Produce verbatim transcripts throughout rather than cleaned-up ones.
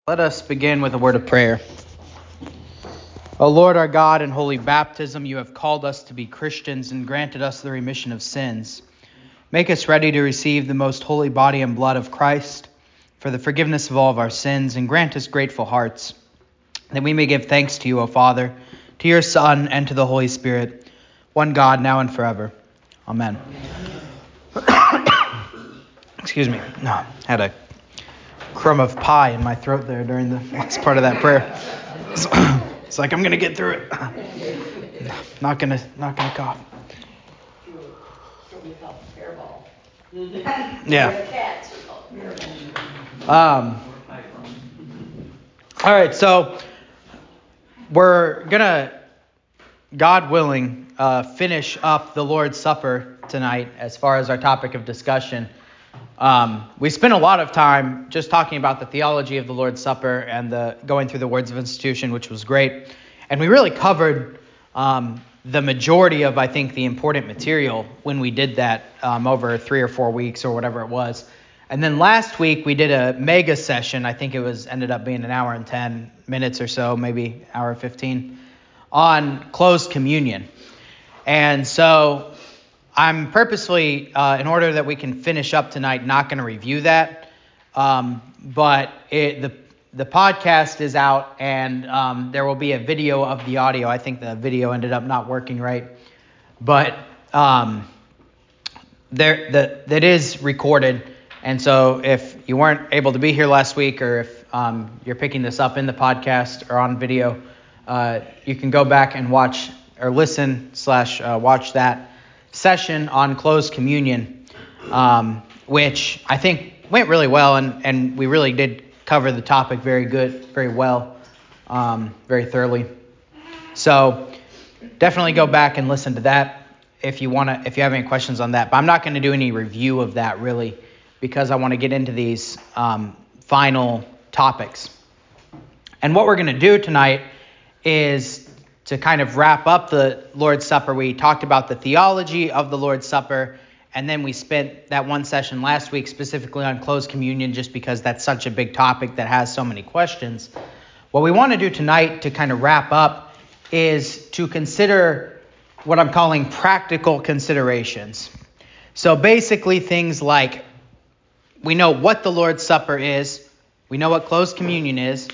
Let us begin with a word of prayer. O Lord our God, in holy baptism you have called us to be Christians and granted us the remission of sins. Make us ready to receive the most holy body and blood of Christ for the forgiveness of all of our sins, and grant us grateful hearts, that we may give thanks to you, O Father, to your Son, and to the Holy Spirit, one God, now and forever. Amen. Excuse me. No, had a crumb of pie in my throat there during the last part of that prayer. So, it's like I'm gonna get through it. Not gonna, not gonna cough. Yeah. Um. All right. So we're gonna, God willing, uh, finish up the Lord's Supper tonight as far as our topic of discussion. Um, we spent a lot of time just talking about the theology of the Lord's Supper and the going through the words of institution, which was great. And we really covered um, the majority of, I think, the important material when we did that um, over three or four weeks or whatever it was. And then last week we did a mega session. I think it was ended up being an hour and ten minutes or so, maybe hour and fifteen, on closed communion. And so I'm purposely, uh, in order that we can finish up tonight, not going to review that. Um, but it, the the podcast is out, and um, there will be a video of the audio. I think the video ended up not working right, but um, there the that is recorded. And so if you weren't able to be here last week, or if um, you're picking this up in the podcast or on video, uh, you can go back and watch or listen slash uh, watch that session on closed communion, um, which I think went really well, and, and we really did cover the topic very good, very well, um, very thoroughly. So definitely go back and listen to that if you want to, if you have any questions on that. But I'm not going to do any review of that really, because I want to get into these um, final topics. And what we're going to do tonight is to kind of wrap up the Lord's Supper. We talked about the theology of the Lord's Supper, and then we spent that one session last week specifically on closed communion, just because that's such a big topic that has so many questions. What we want to do tonight to kind of wrap up is to consider what I'm calling practical considerations. So basically things like, we know what the Lord's Supper is, we know what closed communion is.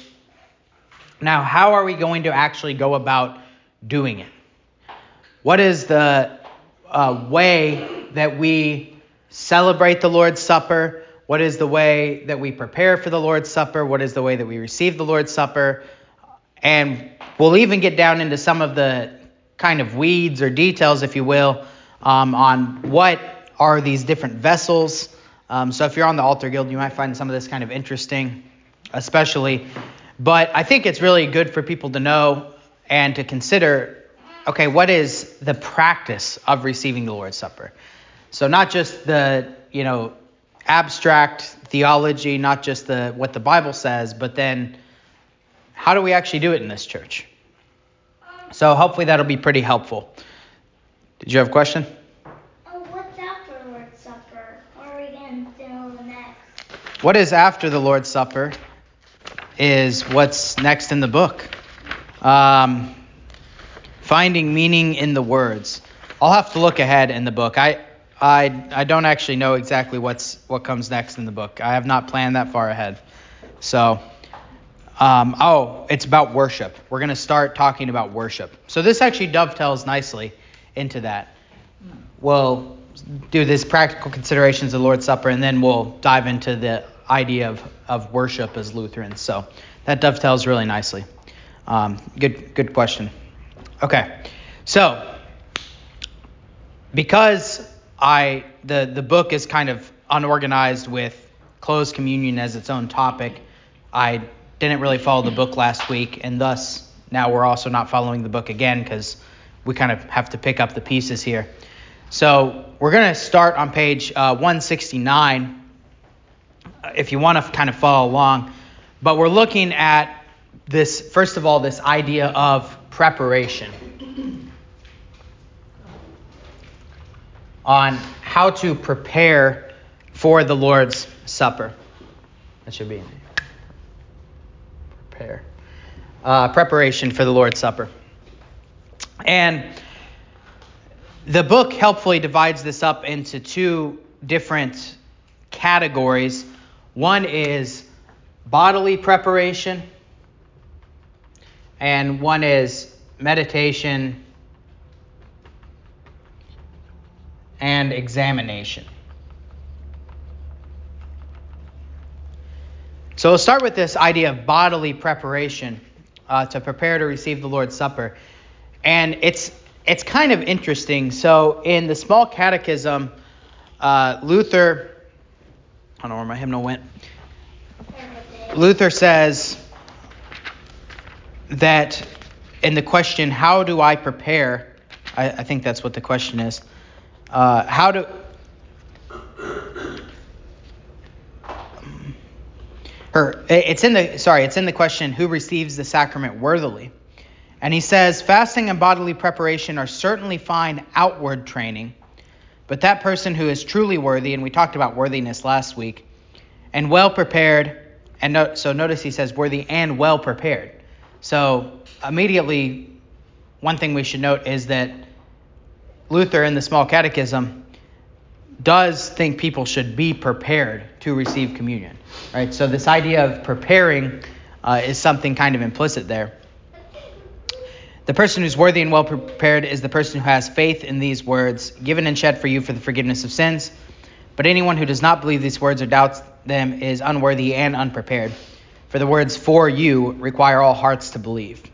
Now, how are we going to actually go about doing it? What is the uh, way that we celebrate the Lord's Supper? What is the way that we prepare for the Lord's Supper? What is the way that we receive the Lord's Supper? And we'll even get down into some of the kind of weeds or details, if you will, um, on what are these different vessels. Um, so if you're on the Altar Guild, you might find some of this kind of interesting, especially. But I think it's really good for people to know and to consider, okay, what is the practice of receiving the Lord's Supper? So not just the, you know, abstract theology, not just the what the Bible says, but then how do we actually do it in this church? So hopefully that'll be pretty helpful. Did you have a question? Oh, what's after the Lord's Supper? What are we going to do next? What is after the Lord's Supper is what's next in the book. Um, finding meaning in the words. I'll have to look ahead in the book. I I I don't actually know exactly what's what comes next in the book. I have not planned that far ahead. So, um, oh, it's about worship. We're going to start talking about worship. So this actually dovetails nicely into that. We'll do these practical considerations of the Lord's Supper, and then we'll dive into the idea of, of worship as Lutherans. So that dovetails really nicely. Um, good good question. Okay, so because I the, the book is kind of unorganized with closed communion as its own topic, I didn't really follow the book last week, and thus now we're also not following the book again because we kind of have to pick up the pieces here. So we're going to start on page uh, one sixty-nine. If you want to kind of follow along. But we're looking at this, first of all, this idea of preparation. On how to prepare for the Lord's Supper. That should be in there. prepare. Uh, preparation for the Lord's Supper. And the book helpfully divides this up into two different categories. One is bodily preparation, and one is meditation and examination. So we'll start with this idea of bodily preparation uh, to prepare to receive the Lord's Supper. And it's it's kind of interesting. So in the Small Catechism, uh, Luther, I don't know where my hymnal went. Luther says that in the question, how do I prepare? I, I think that's what the question is. Uh, how do... Her, it's in the sorry, it's in the question, who receives the sacrament worthily? And he says, fasting and bodily preparation are certainly fine outward training, but that person who is truly worthy, and we talked about worthiness last week, and well prepared, and no, so notice he says worthy and well prepared. So immediately, one thing we should note is that Luther in the Small Catechism does think people should be prepared to receive communion. Right? So this idea of preparing uh, is something kind of implicit there. The person who's worthy and well prepared is the person who has faith in these words, given and shed for you for the forgiveness of sins. But anyone who does not believe these words or doubts them is unworthy and unprepared. For the words for you require all hearts to believe.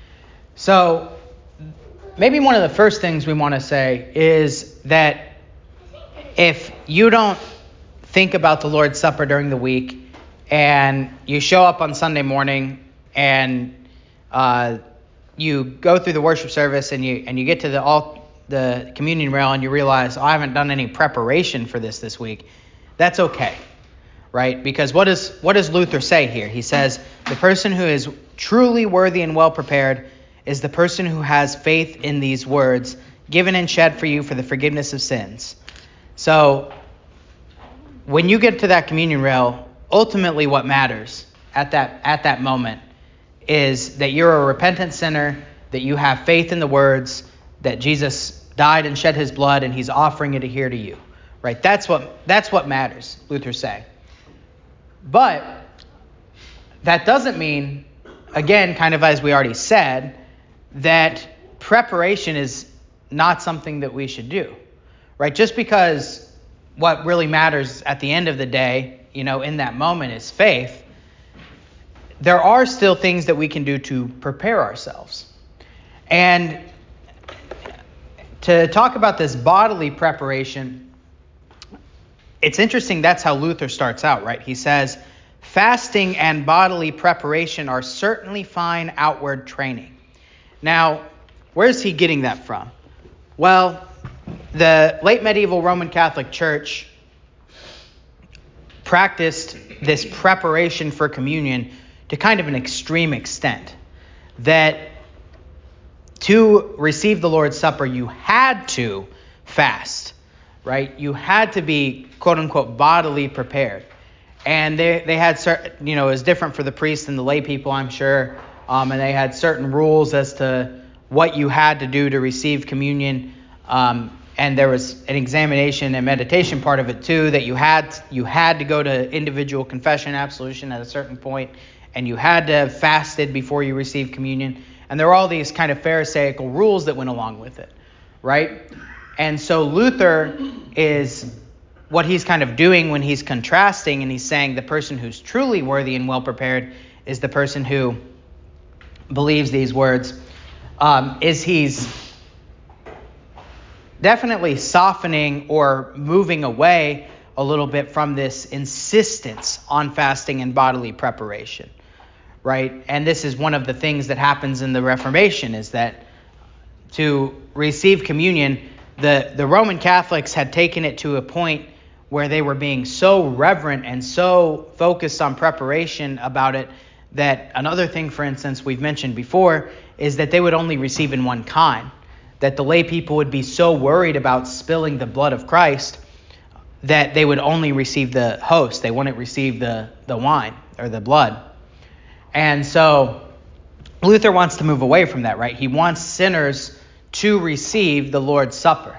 So maybe one of the first things we want to say is that if you don't think about the Lord's Supper during the week and you show up on Sunday morning and uh, you go through the worship service and you and you get to the all the communion rail and you realize, oh, I haven't done any preparation for this this week, that's okay, right? Because what does what does Luther say here? He says the person who is truly worthy and well prepared is the person who has faith in these words, given and shed for you for the forgiveness of sins. So when you get to that communion rail, ultimately what matters at that at that moment is that you're a repentant sinner, that you have faith in the words, that Jesus died and shed his blood and he's offering it here to you. Right? That's what that's what matters, Luther's saying. But that doesn't mean, again, kind of as we already said, that preparation is not something that we should do. Right? Just because what really matters at the end of the day, you know, in that moment is faith, there are still things that we can do to prepare ourselves. And to talk about this bodily preparation, it's interesting that's how Luther starts out, right? He says, fasting and bodily preparation are certainly fine outward training. Now, where's he getting that from? Well, the late medieval Roman Catholic Church practiced this preparation for communion to kind of an extreme extent, that to receive the Lord's Supper, you had to fast, right? You had to be, quote unquote, bodily prepared. And they, they had certain, you know, it was different for the priests and the lay people, I'm sure. Um, and they had certain rules as to what you had to do to receive communion. Um, and there was an examination and meditation part of it too, that you had you had to go to individual confession absolution at a certain point, and you had to have fasted before you received communion. And there were all these kind of Pharisaical rules that went along with it, right? And so Luther is, what he's kind of doing when he's contrasting, and he's saying the person who's truly worthy and well prepared is the person who believes these words, um, is he's definitely softening or moving away a little bit from this insistence on fasting and bodily preparation, right? And this is one of the things that happens in the Reformation, is that to receive communion, the, the Roman Catholics had taken it to a point where they were being so reverent and so focused on preparation about it that another thing, for instance, we've mentioned before, is that they would only receive in one kind. That the lay people would be so worried about spilling the blood of Christ that they would only receive the host. They wouldn't receive the, the wine or the blood. And so Luther wants to move away from that, right? He wants sinners to receive the Lord's Supper.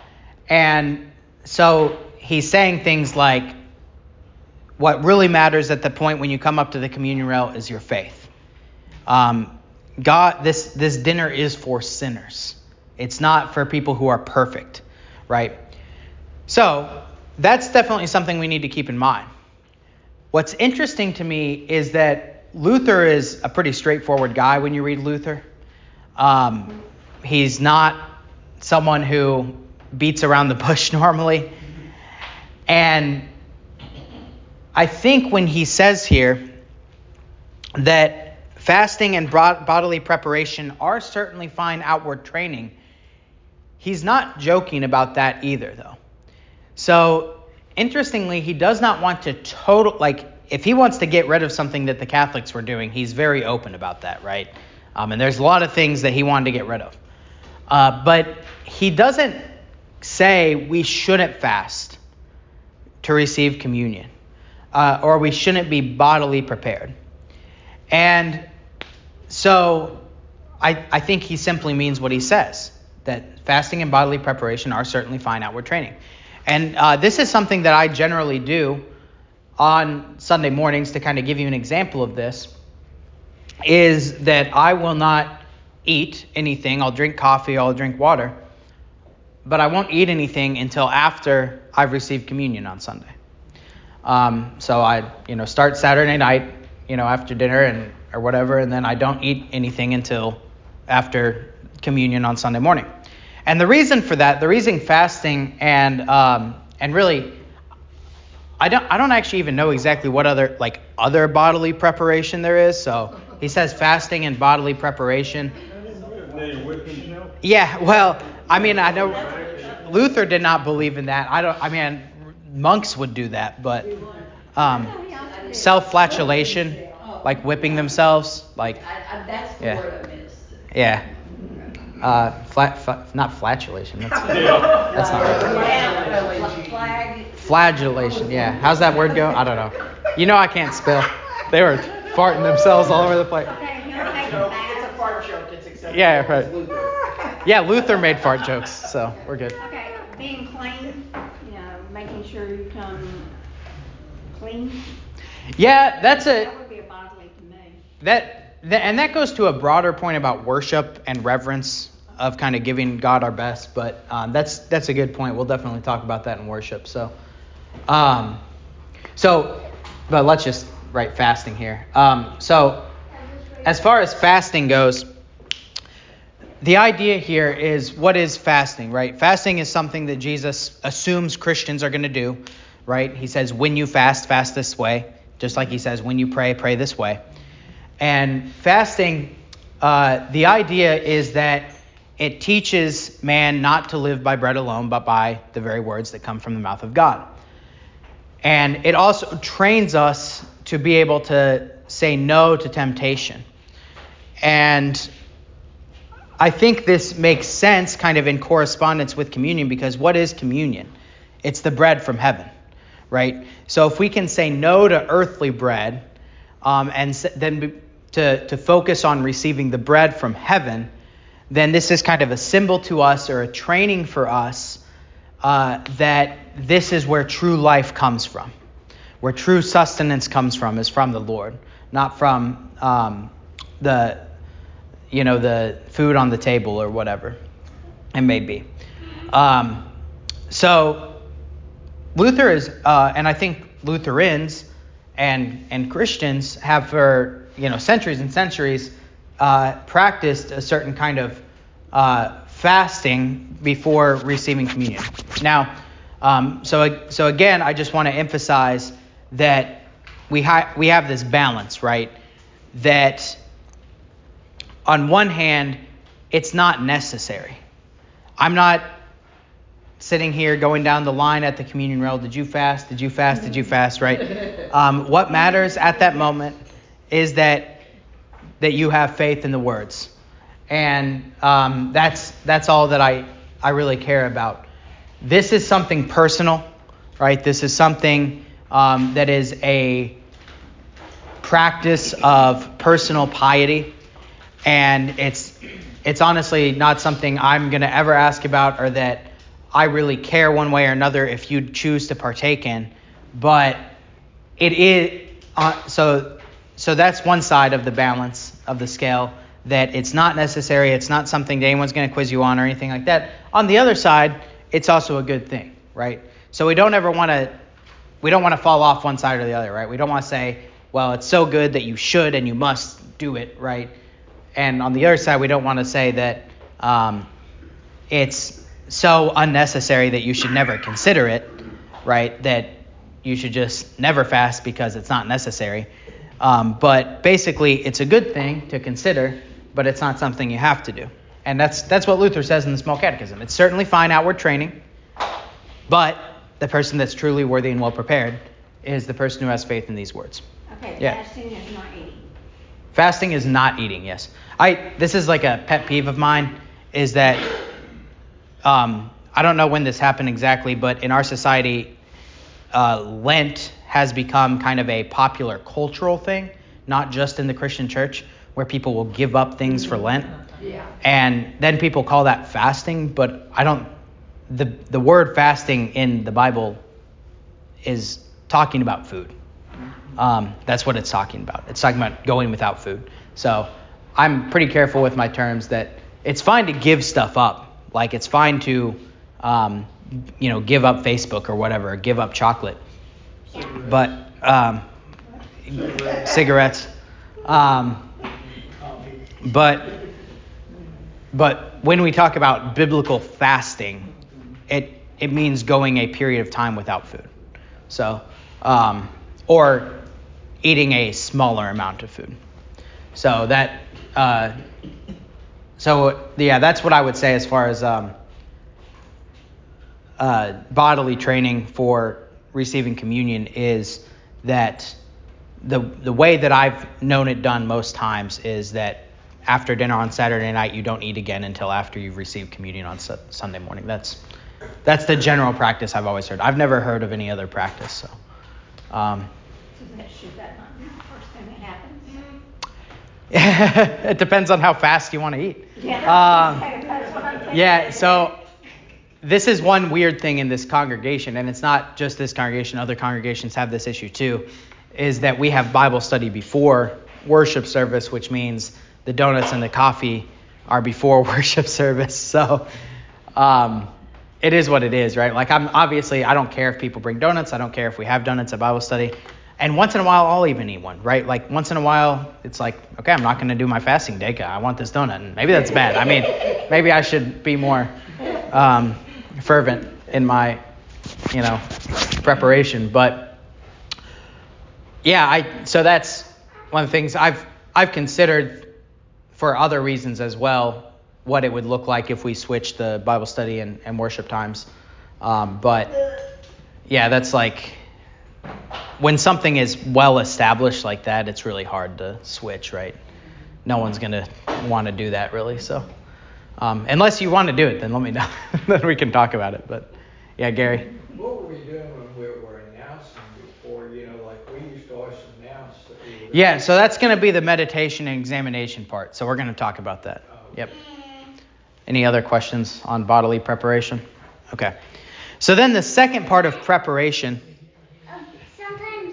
And so he's saying things like, what really matters at the point when you come up to the communion rail is your faith. Um, God, this, this dinner is for sinners. It's not for people who are perfect, right? So that's definitely something we need to keep in mind. What's interesting to me is that Luther is a pretty straightforward guy when you read Luther. Um, he's not someone who beats around the bush normally. And I think when he says here that fasting and bodily preparation are certainly fine outward training, he's not joking about that either, though. So, interestingly, he does not want to total, like, if he wants to get rid of something that the Catholics were doing, he's very open about that, right? Um, and there's a lot of things that he wanted to get rid of. Uh, but he doesn't say we shouldn't fast to receive communion, uh, or we shouldn't be bodily prepared. And so I, I think he simply means what he says, that fasting and bodily preparation are certainly fine outward training. And uh, this is something that I generally do on Sunday mornings to kind of give you an example of this, is that I will not eat anything. I'll drink coffee, I'll drink water, but I won't eat anything until after I've received communion on Sunday. Um, so I, you know, start Saturday night, you know, after dinner and or whatever, and then I don't eat anything until after communion on Sunday morning. And the reason for that, the reason fasting and um, and really, I don't I don't actually even know exactly what other like other bodily preparation there is. So he says fasting and bodily preparation. Yeah, well, I mean, I know Luther did not believe in that. I don't. I mean, monks would do that, but um, self-flagellation, like whipping themselves, like yeah, yeah. Uh, flat, flat, not flatulation. That's, that's not right. Flagellation. Yeah. How's that word go? I don't know. You know I can't spell. They were farting themselves all over the place. It's a fart joke. It's acceptable. Yeah, right. Yeah, Luther made fart jokes, so we're good. Okay, being clean, you know, making sure you come clean. Yeah, that's a That would be a bodily to me. that. Th- and that goes to a broader point about worship and reverence of kind of giving God our best. But um, that's that's a good point. We'll definitely talk about that in worship. So, um, so, but let's just write fasting here. Um, so, as far as fasting goes, the idea here is, what is fasting, right? Fasting is something that Jesus assumes Christians are going to do, right? He says, when you fast, fast this way. Just like he says, when you pray, pray this way. And fasting, uh, the idea is that it teaches man not to live by bread alone, but by the very words that come from the mouth of God. And it also trains us to be able to say no to temptation. And I think this makes sense kind of in correspondence with communion, because what is communion? It's the bread from heaven, right? So if we can say no to earthly bread, um, and then be, to, to focus on receiving the bread from heaven, then this is kind of a symbol to us, or a training for us, uh, that this is where true life comes from. Where true sustenance comes from is from the Lord, not from um, the, you know, the food on the table or whatever it may be. Um, so Luther is, uh, and I think Lutherans and and Christians have for, you know, centuries and centuries uh, practiced a certain kind of uh, fasting before receiving communion. Now, um, so so again, I just want to emphasize that we ha- we have this balance, right? That on one hand, it's not necessary. I'm not sitting here going down the line at the communion rail. Did you fast? Did you fast? Did you fast? Right? Um, what matters at that moment is that that you have faith in the words, and um, that's that's all that I I really care about. This is something personal, right? This is something um, that is a practice of personal piety, and it's it's honestly not something I'm going to ever ask about or that I really care one way or another if you choose to partake in, but it is uh, so so that's one side of the balance of the scale, that it's not necessary, it's not something that anyone's going to quiz you on or anything like that. On the other side, it's also a good thing, right? So we don't ever want to we don't want to fall off one side or the other, right? We don't want to say, well, it's so good that you should and you must do it, right? And on the other side, we don't want to say that um, it's so unnecessary that you should never consider it, right? That you should just never fast because it's not necessary. Um, but basically, it's a good thing to consider, but it's not something you have to do. And that's that's what Luther says in the Small Catechism. It's certainly fine outward training, but the person that's truly worthy and well prepared is the person who has faith in these words. Okay, Yeah. fasting is not eating. Fasting is not eating, yes. I this is like a pet peeve of mine, is that um, I don't know when this happened exactly, but in our society, uh, Lent has become kind of a popular cultural thing, not just in the Christian church, where people will give up things for Lent. Yeah. And then people call that fasting, but I don't, the, the word fasting in the Bible is talking about food. Um, that's what it's talking about. It's talking about going without food. So I'm pretty careful with my terms that it's fine to give stuff up. Like it's fine to, um, you know, give up Facebook or whatever, give up chocolate. But um, cigarettes. Um, but but when we talk about biblical fasting, it it means going a period of time without food. So um, or eating a smaller amount of food. So that uh, so yeah, that's what I would say as far as um, uh, bodily training for receiving communion is that the the way that I've known it done most times is that after dinner on Saturday night, you don't eat again until after you've received communion on su- Sunday morning. That's that's the general practice I've always heard. I've never heard of any other practice. So, um, So that should that not be the first thing that happens? it depends on how fast you want to eat. Yeah. Um, That's what I'm thinking. yeah. So this is one weird thing in this congregation, and it's not just this congregation. Other congregations have this issue too, is that we have Bible study before worship service, which means the donuts and the coffee are before worship service. So um, it is what it is, right? Like I'm obviously, I don't care if people bring donuts. I don't care if we have donuts at Bible study. And once in a while, I'll even eat one, right? Like once in a while, it's like, okay, I'm not going to do my fasting day. I want this donut. And maybe that's bad. I mean, maybe I should be more um, fervent in my, you know, preparation. But yeah, I so that's one of the things I've I've considered for other reasons as well, what it would look like if we switched the Bible study and, and worship times. Um, but yeah, that's like when something is well established like that, it's really hard to switch, right? No one's going to want to do that really. So um, unless you want to do it, then let me know. Then we can talk about it. But yeah, Gary. What were we doing when we were announcing before? You know, like we used to always announce that we were. Yeah, so that's going to be the meditation and examination part. So we're going to talk about that. Yep. Any other questions on bodily preparation? Okay. So then the second part of preparation. Um, sometimes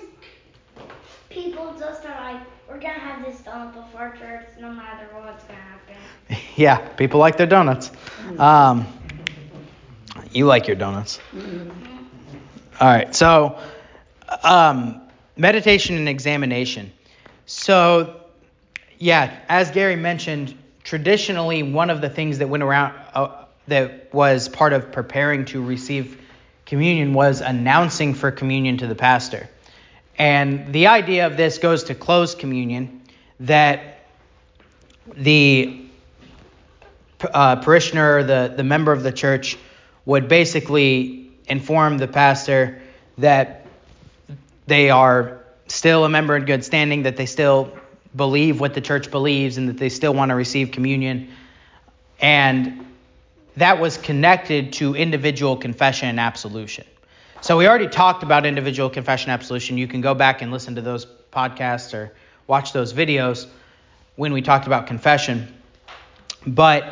people just are like, we're going to have this donut before church no matter what's going to happen. Yeah, people like their donuts. Um, you like your donuts. All right, so um, meditation and examination. So, yeah, as Gary mentioned, traditionally one of the things that went around uh, that was part of preparing to receive communion was announcing for communion to the pastor. And the idea of this goes to closed communion, that the uh, parishioner, the, the member of the church, would basically inform the pastor that they are still a member in good standing, that they still believe what the church believes, and that they still want to receive communion. And that was connected to individual confession and absolution. So we already talked about individual confession and absolution. You can go back and listen to those podcasts or watch those videos when we talked about confession. But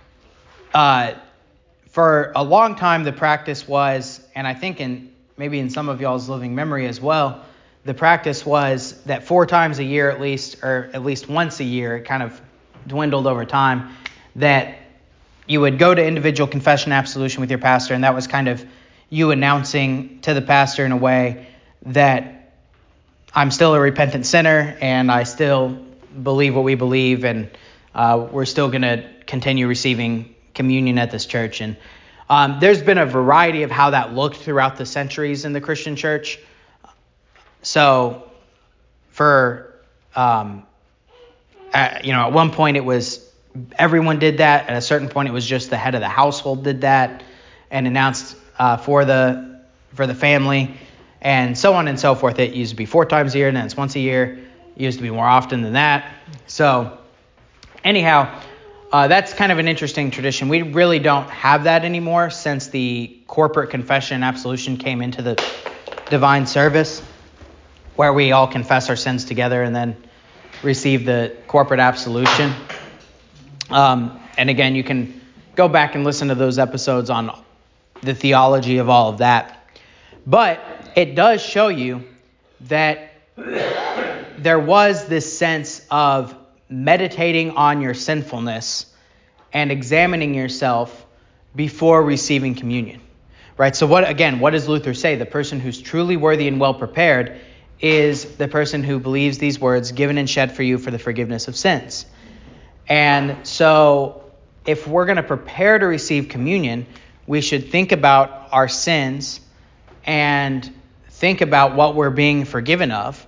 uh, for a long time, the practice was, and I think in maybe in some of y'all's living memory as well, the practice was that four times a year at least, or at least once a year, it kind of dwindled over time, that you would go to individual confession absolution with your pastor, and that was kind of you announcing to the pastor in a way that I'm still a repentant sinner, and I still believe what we believe, and uh, we're still going to continue receiving communion at this church. And um, there's been a variety of how that looked throughout the centuries in the Christian church. So for, um, at, you know, at one point it was everyone did that. At a certain point it was just the head of the household did that and announced uh, for the for the family, and so on and so forth. It used to be four times a year, and then it's once a year. It used to be more often than that. So anyhow, uh, that's kind of an interesting tradition. We really don't have that anymore since the corporate confession and absolution came into the divine service, where we all confess our sins together and then receive the corporate absolution. Um, and again, you can go back and listen to those episodes on the theology of all of that. But it does show you that there was this sense of meditating on your sinfulness and examining yourself before receiving communion, right? So what, again, what does Luther say? The person who's truly worthy and well prepared is the person who believes these words, given and shed for you for the forgiveness of sins. And so if we're going to prepare to receive communion, we should think about our sins and think about what we're being forgiven of,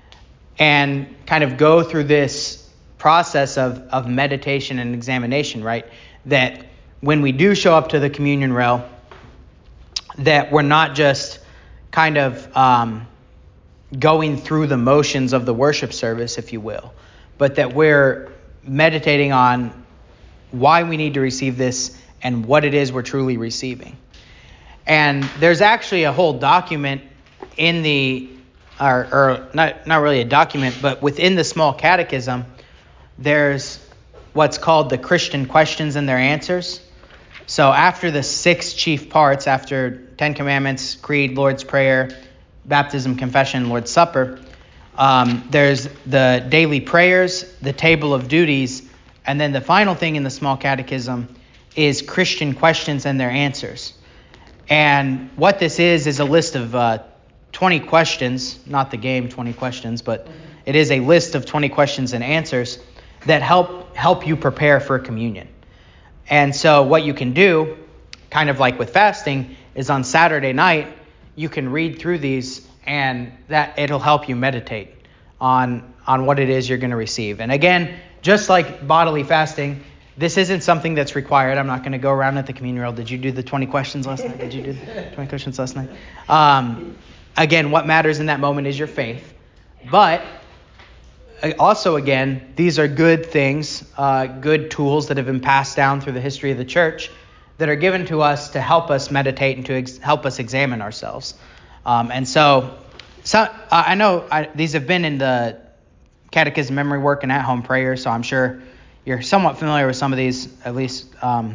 and kind of go through this process of, of meditation and examination, right? That when we do show up to the communion rail, that we're not just kind of um, going through the motions of the worship service, if you will, but that we're meditating on why we need to receive this and what it is we're truly receiving. And there's actually a whole document in the, or, or not, not really a document, but within the Small Catechism, there's what's called the Christian questions and their answers. So after the six chief parts, after Ten Commandments, Creed, Lord's Prayer, Baptism, Confession, Lord's Supper, um, there's the daily prayers, the table of duties, and then the final thing in the Small Catechism is Christian questions and their answers. And what this is is a list of uh, twenty questions, not the game twenty questions, but it is a list of twenty questions and answers that help help you prepare for communion. And so what you can do, kind of like with fasting, is on Saturday night, you can read through these, and that it'll help you meditate on, on what it is you're going to receive. And again, just like bodily fasting, this isn't something that's required. I'm not going to go around at the communion rail. Did you do the twenty questions last night? Did you do the twenty questions last night? Um, again, what matters in that moment is your faith. But also, again, these are good things, uh, good tools that have been passed down through the history of the church that are given to us to help us meditate and to ex- help us examine ourselves. Um, and so, so uh, I know I, these have been in the catechism memory work and at-home prayer, so I'm sure you're somewhat familiar with some of these, at least um,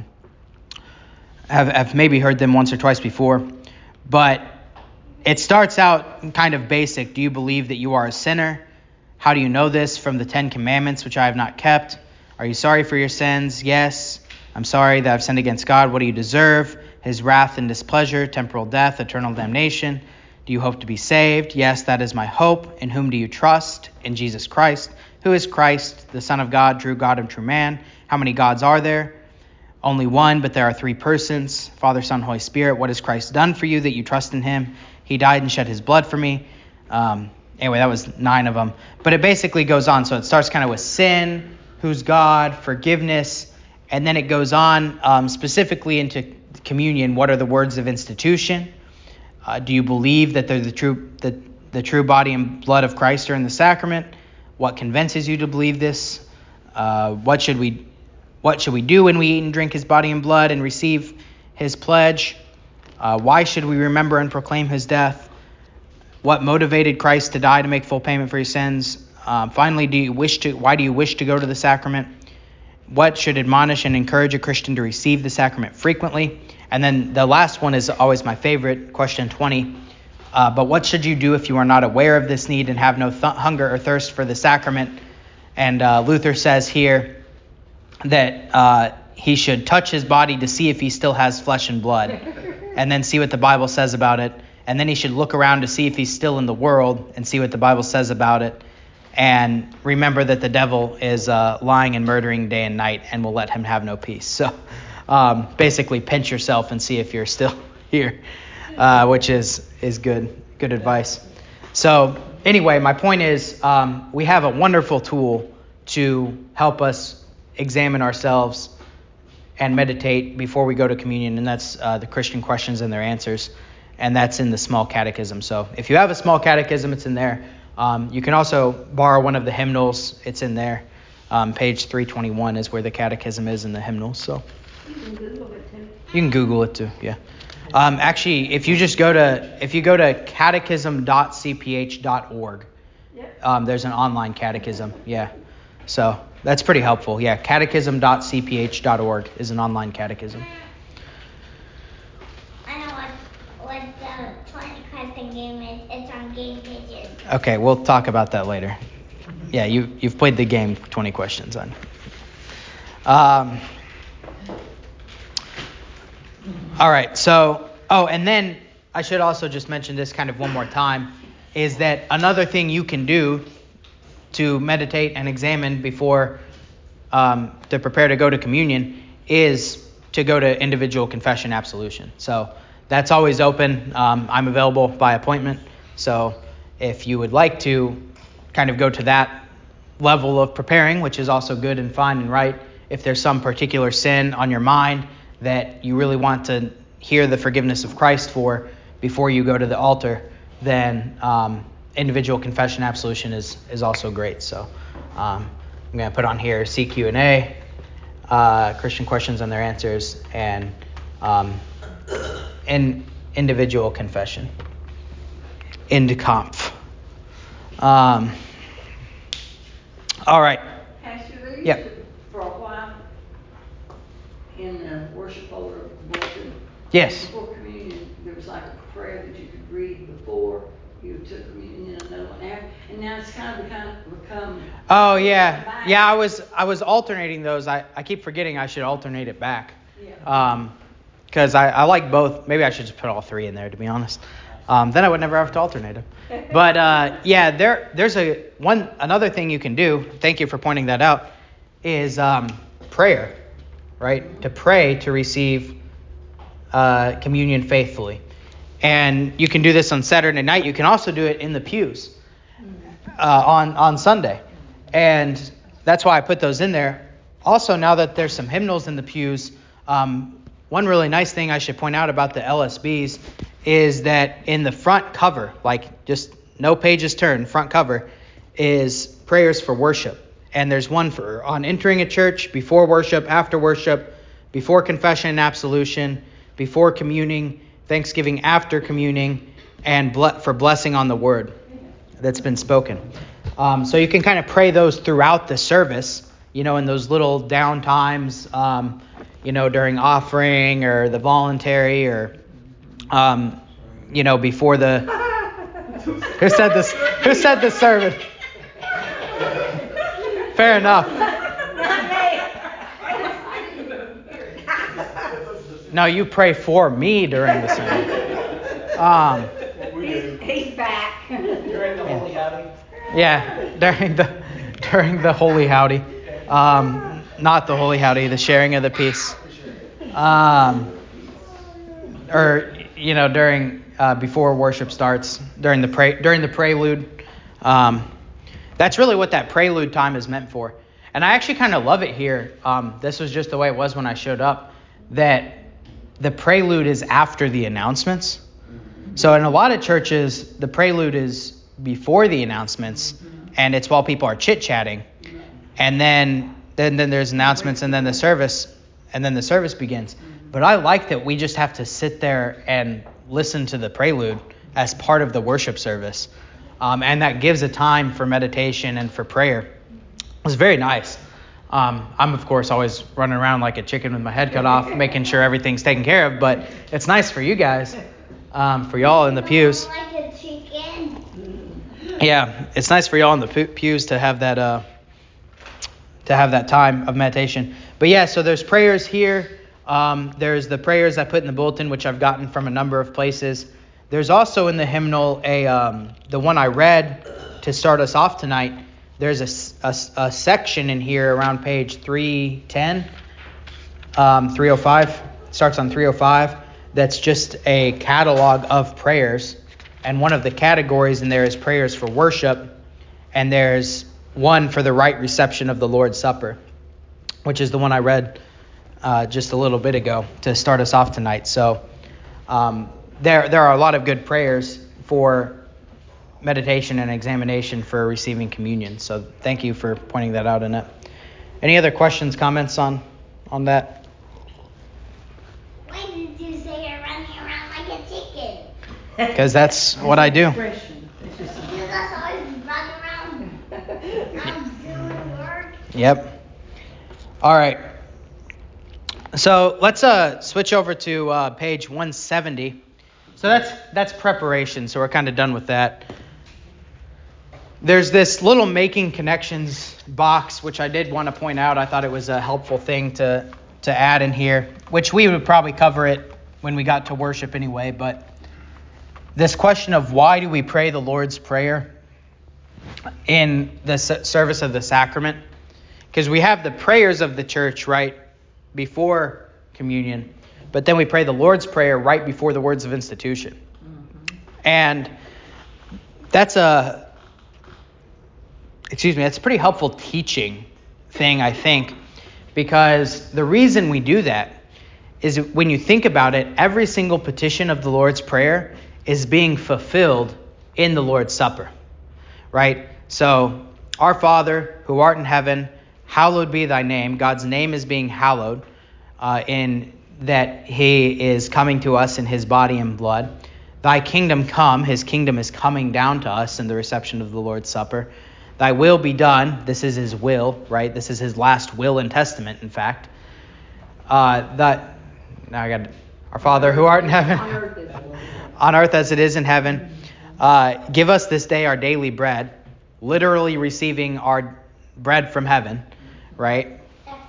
have, have maybe heard them once or twice before. But it starts out kind of basic. Do you believe that you are a sinner? How do you know this? From the Ten Commandments, which I have not kept. Are you sorry for your sins? Yes. I'm sorry that I've sinned against God. What do you deserve? His wrath and displeasure, temporal death, eternal damnation. Do you hope to be saved? Yes, that is my hope. In whom do you trust? In Jesus Christ. Who is Christ, the Son of God, true God and true man? How many gods are there? Only one, but there are three persons, Father, Son, Holy Spirit. What has Christ done for you that you trust in him? He died and shed his blood for me. Um, anyway, that was nine of them. But it basically goes on. So it starts kind of with sin, who's God, forgiveness, and then it goes on um, specifically into communion. What are the words of institution? Uh, do you believe that they're the true that the true body and blood of Christ are in the sacrament? What convinces you to believe this? Uh, what should we what should we do when we eat and drink his body and blood and receive his pledge? Uh, why should we remember and proclaim his death? What motivated Christ to die to make full payment for your sins? Um, finally, do you wish to? Why do you wish to go to the sacrament? What should admonish and encourage a Christian to receive the sacrament frequently? And then the last one is always my favorite, question twenty. Uh, but what should you do if you are not aware of this need and have no th- hunger or thirst for the sacrament? And uh, Luther says here that uh, he should touch his body to see if he still has flesh and blood, and then see what the Bible says about it. And then he should look around to see if he's still in the world and see what the Bible says about it. And remember that the devil is uh, lying and murdering day and night and will let him have no peace. So um, basically pinch yourself and see if you're still here, uh, which is is good, good advice. So anyway, my point is um, we have a wonderful tool to help us examine ourselves and meditate before we go to communion, and that's uh, the Christian questions and their answers, and that's in the small catechism. So if you have a small catechism, it's in there. Um, you can also borrow one of the hymnals. It's in there. Um, page three twenty-one is where the catechism is in the hymnals. So You can Google it too. you can Google it too. Yeah. Um, actually, if you just go to if you go to catechism dot c p h dot org, Yep. um, there's an online catechism. Yeah. So that's pretty helpful. Yeah. catechism dot c p h dot org is an online catechism. I know what, what the twenty question game is. It's on Game Pages. Okay, we'll talk about that later. Yeah, you, you've played the game twenty questions on. Um, all right, so, oh, and then I should also just mention this kind of one more time, is that another thing you can do to meditate and examine before, um, to prepare to go to communion, is to go to individual confession absolution. So that's always open. Um, I'm available by appointment. So if you would like to kind of go to that level of preparing, which is also good and fine and right, if there's some particular sin on your mind that you really want to hear the forgiveness of Christ for before you go to the altar, then um, individual confession absolution is, is also great. So um, I'm going to put on here C Q and A, uh, Christian questions and their answers, and um, in individual confession. Indkampf. Um, all right. Pastor, there used Yeah. to, for a while, in the worship folder bulletin, Yes. before communion, there was like a prayer that you could read before you took communion and another one after, and now it's kind of become, become Oh yeah, back. yeah. I was I was alternating those. I, I keep forgetting I should alternate it back. Yeah. Um, because I, I like both. Maybe I should just put all three in there, to be honest. Um, then I would never have to alternate them. But uh, yeah, there there's a one another thing you can do. Thank you for pointing that out. Is um, prayer, right? To pray to receive uh, communion faithfully, and you can do this on Saturday night. You can also do it in the pews uh, on on Sunday, and that's why I put those in there. Also, now that there's some hymnals in the pews, um, one really nice thing I should point out about the L S Bs is that in the front cover, like just no pages turned, front cover, is prayers for worship. And there's one for on entering a church, before worship, after worship, before confession and absolution, before communing, thanksgiving after communing, and ble- for blessing on the word that's been spoken. Um, so you can kind of pray those throughout the service, you know, in those little down times, um, you know, during offering or the voluntary or, um, you know, before the... Who said this? Who said the sermon? Fair enough. No, you pray for me during the sermon. Um, He's, he's back. During the Holy Howdy. yeah, during the during the Holy Howdy. Um, not the Holy Howdy, the sharing of the peace. Um, or you know, during uh, before worship starts, during the pre- during the prelude. Um, that's really what that prelude time is meant for. And I actually kind of love it here. Um, this was just the way it was when I showed up, that the prelude is after the announcements. So in a lot of churches, the prelude is before the announcements, and it's while people are chit-chatting. And then, then, then there's announcements, and then the service, and then the service begins. But I like that we just have to sit there and listen to the prelude as part of the worship service. um, and that gives a time for meditation and for prayer. It was very nice. Um, I'm, of course, always running around like a chicken with my head cut off, making sure everything's taken care of, but it's nice for you guys, um, for y'all in the pews. Like a chicken. Yeah, it's nice for y'all in the pu- pews to have that uh, to have that time of meditation. But yeah, so there's prayers here. Um, there's the prayers I put in the bulletin, which I've gotten from a number of places. There's also in the hymnal a um, the one I read to start us off tonight. There's a, a, a section in here around page three ten, um, three oh five, starts on three oh five. That's just a catalog of prayers. And one of the categories in there is prayers for worship. And there's one for the right reception of the Lord's Supper, which is the one I read uh, just a little bit ago to start us off tonight. So um, there, there are a lot of good prayers for meditation and examination for receiving communion. So thank you for pointing that out, Annette. Any other questions, comments on, on that? Why did you say you're running around like a chicken? Because that's what I do. Because that's always running around. I'm doing work. Yep. All right. So let's uh, switch over to uh, page one seventy. So that's that's preparation. So we're kind of done with that. There's this little making connections box, which I did want to point out. I thought it was a helpful thing to, to add in here, which we would probably cover it when we got to worship anyway. But this question of why do we pray the Lord's Prayer in the service of the sacrament? Because we have the prayers of the church right before communion, but then we pray the Lord's Prayer right before the words of institution. Mm-hmm. And that's a... Excuse me, that's a pretty helpful teaching thing, I think, because the reason we do that is when you think about it, every single petition of the Lord's Prayer is being fulfilled in the Lord's Supper, right? So, our Father, who art in heaven, hallowed be thy name. God's name is being hallowed uh, in that he is coming to us in his body and blood. Thy kingdom come, his kingdom is coming down to us in the reception of the Lord's Supper. Thy will be done. This is his will, right? This is his last will and testament, in fact. Uh, that now I got our Father who art in heaven, on earth, on earth as it is in heaven. Uh, give us this day our daily bread. Literally receiving our bread from heaven, right?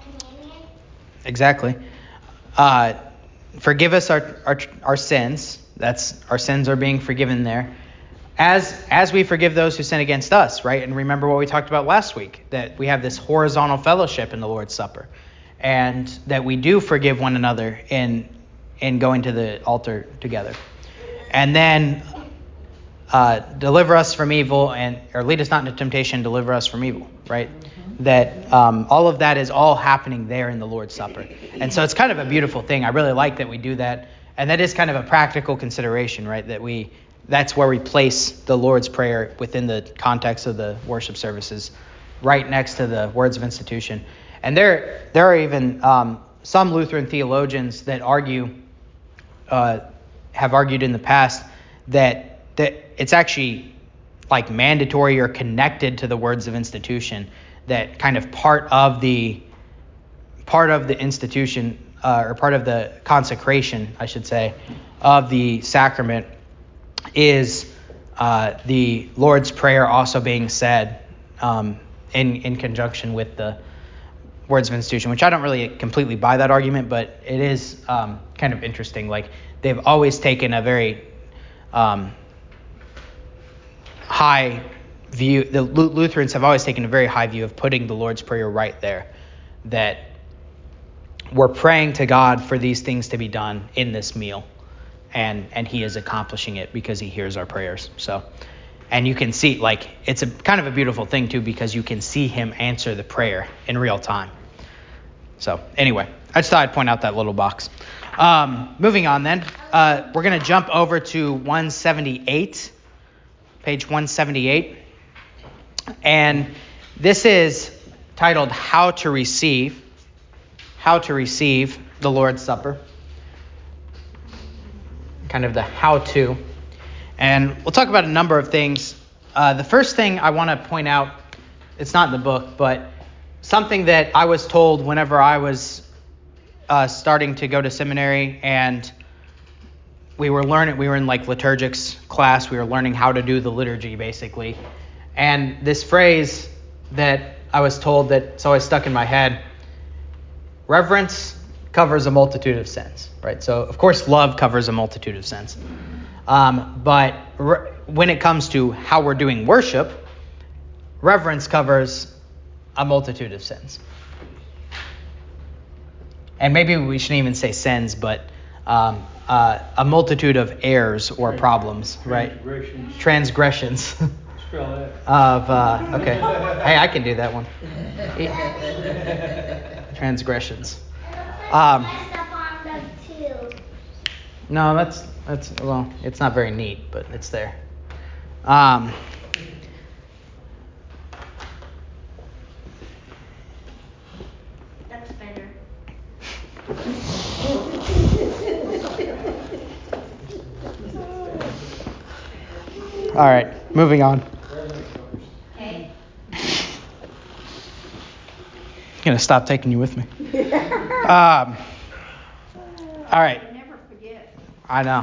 Exactly. Uh, forgive us our, our our sins. That's our sins are being forgiven there. As as we forgive those who sin against us, right? And remember what we talked about last week, that we have this horizontal fellowship in the Lord's Supper, and that we do forgive one another in in going to the altar together. And then uh, deliver us from evil, and or lead us not into temptation, deliver us from evil, right? Mm-hmm. That um, all of that is all happening there in the Lord's Supper. And so it's kind of a beautiful thing. I really like that we do that. And that is kind of a practical consideration, right? That we That's where we place the Lord's Prayer within the context of the worship services, right next to the words of institution. And there, there are even um, some Lutheran theologians that argue, uh, have argued in the past that that it's actually like mandatory or connected to the words of institution. That kind of part of the part of the institution uh, or part of the consecration, I should say, of the sacrament is uh, the Lord's Prayer also being said um, in, in conjunction with the words of institution, which I don't really completely buy that argument, but it is um, kind of interesting. Like, they've always taken a very um, high view, the Lutherans have always taken a very high view of putting the Lord's Prayer right there, that we're praying to God for these things to be done in this meal. And and he is accomplishing it because he hears our prayers. So, and you can see, like, it's a kind of a beautiful thing too, because you can see him answer the prayer in real time. So anyway, I just thought I'd point out that little box. Um, moving on then, uh, we're going to jump over to one seventy-eight, page one seventy-eight. And this is titled How to Receive, How to Receive the Lord's Supper. Kind of the how-to. And we'll talk about a number of things uh, the first thing I want to point out, it's not in the book, but something that I was told whenever I was uh, starting to go to seminary, and we were learning, we were in like liturgics class, we were learning how to do the liturgy basically. And this phrase that I was told that's always stuck in my head, reverence covers a multitude of sins, right? So of course love covers a multitude of sins. Um, but re- when it comes to how we're doing worship, reverence covers a multitude of sins. And maybe we shouldn't even say sins, but um, uh, a multitude of errors or problems, right? Transgressions. Transgressions. Spell that. of uh, okay. Hey, I can do that one. Transgressions. Um, no, that's that's well, it's not very neat, but it's there. Um, That's better. all right, moving on. Okay. I'm gonna stop taking you with me. Um, all right. Never forget. I know.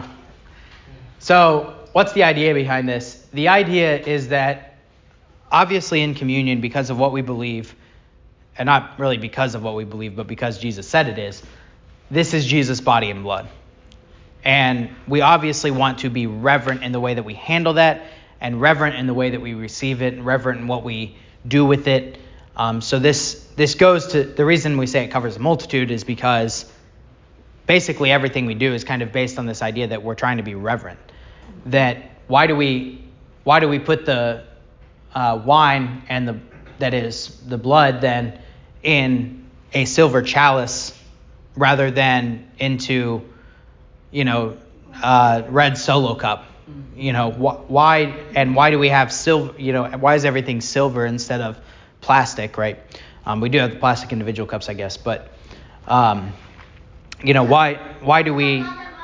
So, what's the idea behind this? The idea is that obviously in communion, because of what we believe, and not really because of what we believe, but because Jesus said it is, this is Jesus' body and blood. And we obviously want to be reverent in the way that we handle that, and reverent in the way that we receive it, and reverent in what we do with it. Um, so this this goes to, the reason we say it covers a multitude is because basically everything we do is kind of based on this idea that we're trying to be reverent. That why do we why do we put the uh, wine and the that is the blood then in a silver chalice rather than into, you know, uh, red Solo cup? You know, wh- why and why do we have silver? You know, why is everything silver instead of plastic? Right? Um, we do have the plastic individual cups, I guess, but um, you know, why why do we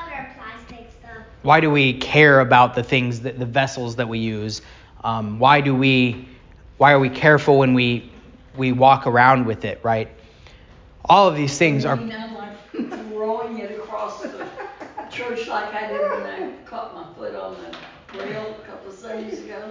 why do we care about the things that the vessels that we use? Um, why do we why are we careful when we we walk around with it? Right? All of these things are. You know, like throwing it across the church like I did when I caught my foot on the rail a couple of Sundays ago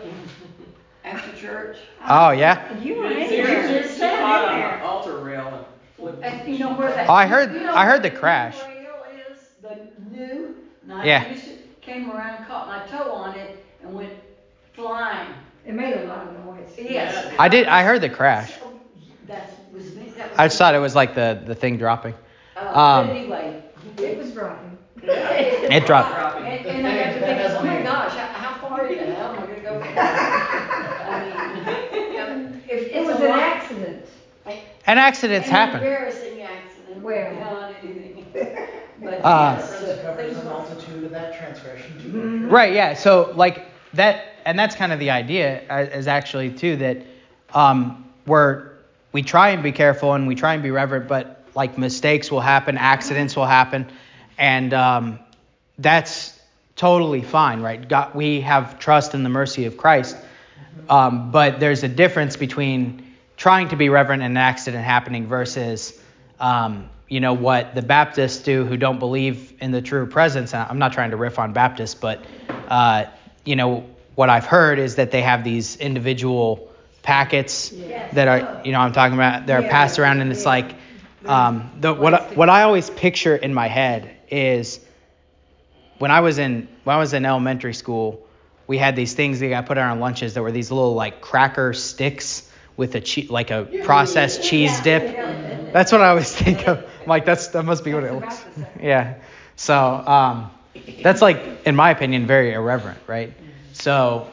after church. Oh yeah. You were You in did there. seriously Just sat caught in on there. the altar rail and flipped. And you know where that? Oh, I heard- you know I heard where the crash. rail is, the new, not Yeah. used to, came around, caught my toe on it, and went flying. It made a lot of noise. Yes. I did. I heard the crash. That was me. That was I just thought it was like the, the thing dropping. Uh, Um, but anyway, It was dropping. It dropped. Dropping. And, and I got to think, oh my gosh, how, how far in the hell am I gonna go from there? I mean, if It it's was a an lot- accident. And accidents an happen. embarrassing accident. Well. Beyond anything. But Uh, yes, Reference covers things the were- multitude of that transgression too. Mhm. Right. Yeah. So like that, and that's kind of the idea uh, is actually too that um, we're we try and be careful and we try and be reverent, but like mistakes will happen, accidents will happen, and um, that's totally fine, right? God, we have trust in the mercy of Christ, um, but there's a difference between trying to be reverent and an accident happening versus, um, you know, what the Baptists do who don't believe in the true presence. And I'm not trying to riff on Baptists, but uh, you know, what I've heard is that they have these individual packets Yes. that are, you know, I'm talking about, they're Yeah. passed around, and it's Yeah. like, um, the what I- what I always picture in my head is when I was in when I was in elementary school, we had these things that got put on our lunches that were these little like cracker sticks with a che- like a processed cheese dip. That's what I always think of. I'm like that's that must be what it looks. Yeah. So um, that's like, in my opinion, very irreverent, right? So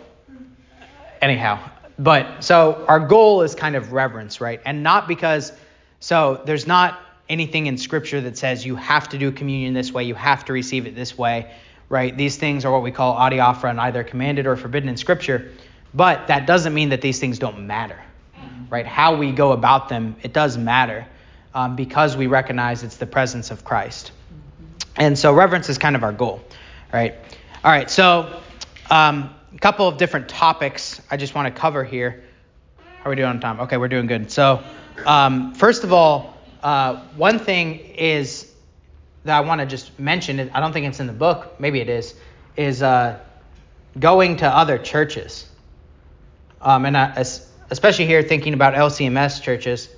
anyhow, but so our goal is kind of reverence, right? And not because, so there's not anything in Scripture that says you have to do communion this way, you have to receive it this way, right? These things are what we call adiaphora, and either commanded or forbidden in Scripture. But that doesn't mean that these things don't matter, right? How we go about them, it does matter um, because we recognize it's the presence of Christ. And so reverence is kind of our goal, right? All right, so um, a couple of different topics I just want to cover here. How are we doing on time? Okay, we're doing good. So, um, first of all, uh, one thing is that I want to just mention. I don't think it's in the book. Maybe it is. Is uh, going to other churches, um, and I, especially here thinking about L C M S churches.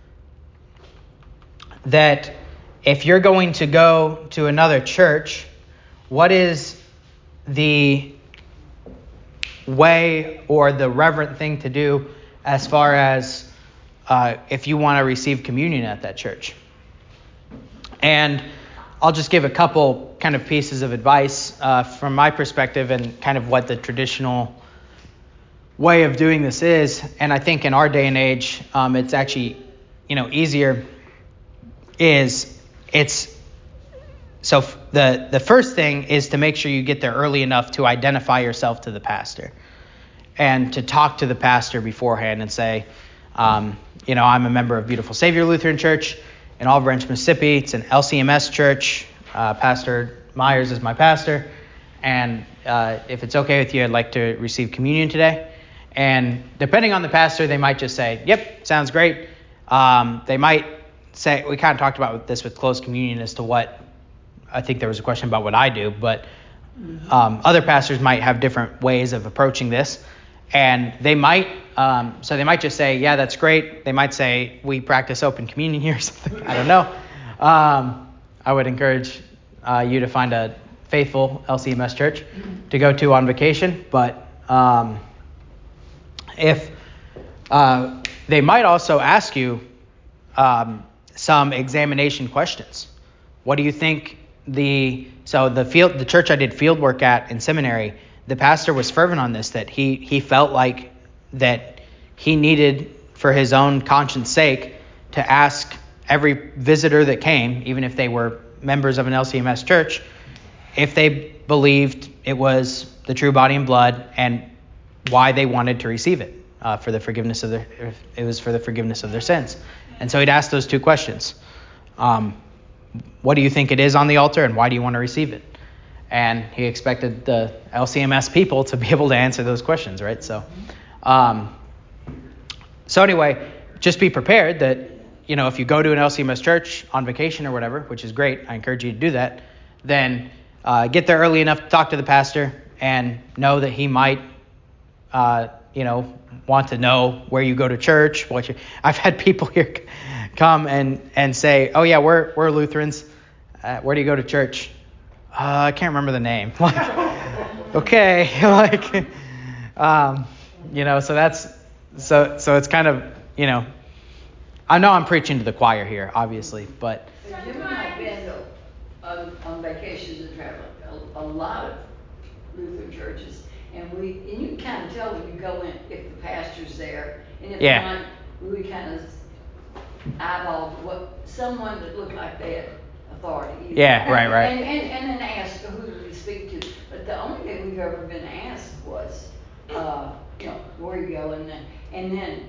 That if you're going to go to another church, what is the way or the reverent thing to do as far as uh, if you want to receive communion at that church? And I'll just give a couple kind of pieces of advice uh, from my perspective and kind of what the traditional way of doing this is. And I think in our day and age, um, it's actually, you know, easier. Is it's so the the first thing is to make sure you get there early enough to identify yourself to the pastor and to talk to the pastor beforehand and say, um, you know, I'm a member of Beautiful Savior Lutheran Church in Olive Branch, Mississippi. It's an L C M S church. Uh, Pastor Myers is my pastor. And uh, if it's okay with you, I'd like to receive communion today. And depending on the pastor, they might just say, yep, sounds great. Um, they might say, we kind of talked about this with closed communion as to what, I think there was a question about what I do, but um, other pastors might have different ways of approaching this. And they might, um, so they might just say, yeah, that's great. They might say, we practice open communion here or something. I don't know. Um, I would encourage uh, you to find a faithful L C M S church to go to on vacation. But um, if uh, they might also ask you um, some examination questions. What do you think the, so the field, the church I did field work at in seminary, the pastor was fervent on this, that he he felt like that he needed, for his own conscience sake, to ask every visitor that came, even if they were members of an L C M S church, if they believed it was the true body and blood and why they wanted to receive it uh, for the forgiveness of their, if it was for the forgiveness of their sins. And so he'd ask those two questions. Um, what do you think it is on the altar and why do you want to receive it? And he expected the L C M S people to be able to answer those questions, right? So, um, so anyway, just be prepared that, you know, if you go to an L C M S church on vacation or whatever, which is great, I encourage you to do that, then uh, get there early enough to talk to the pastor and know that he might, uh, you know, want to know where you go to church. What you, I've had people here come and, and say, oh yeah, we're we're Lutherans. Uh, where do you go to church? Uh, I can't remember the name. Like, okay, like, um, you know, so that's so so it's kind of, you know, I know I'm preaching to the choir here, obviously, but Jim and I have been to, on, on vacations and traveling, a, a lot of Lutheran churches, and we and you can kind of tell when you go in if the pastor's there, and if Yeah. not, we kind of eyeballed what someone that looked like they had authority. Yeah, right, right. And and and then ask who do we speak to. But the only thing we've ever been asked was, uh, you know, where you go, and then and then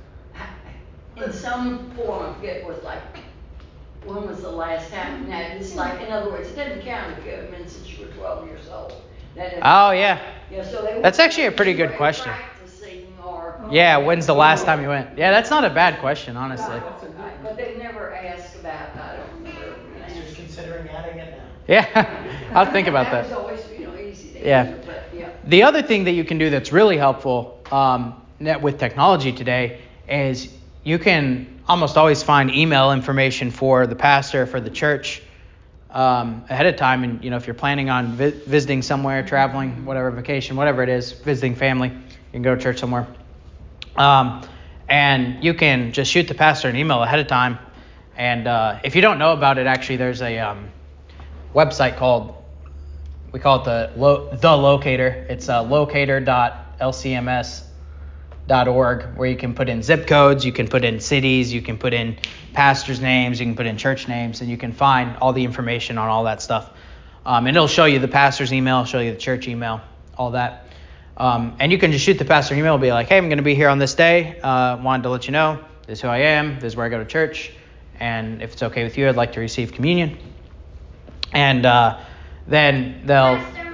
in some form, I forget, was like, when was the last time? Now, it's like, in other words, it doesn't count if you haven't been since you were twelve years old. That is, oh yeah, yeah, so they that's actually a pretty good question. Practicing or, Yeah, when's the last time you went? Yeah, that's not a bad question, honestly. but they never asked about, I don't remember. Just considering adding it now. Yeah, I'll think about That was that. always, you know, easy to Yeah. answer, but yeah. The other thing that you can do that's really helpful um, net with technology today is you can almost always find email information for the pastor, for the church um, ahead of time. And, you know, if you're planning on vi- visiting somewhere, traveling, whatever, vacation, whatever it is, visiting family, you can go to church somewhere. Um, and you can just shoot the pastor an email ahead of time. And uh, if you don't know about it, actually, there's a um, website called, we call it the lo- the locator. It's uh, locator dot l c m s dot org, where you can put in zip codes, you can put in cities, you can put in pastors' names, you can put in church names, and you can find all the information on all that stuff. Um, and it'll show you the pastor's email, show you the church email, all that. Um, and you can just shoot the pastor an email and be like, hey, I'm going to be here on this day. Uh, wanted to let you know, this is who I am, this is where I go to church, and if it's okay with you, I'd like to receive communion. And uh, then they'll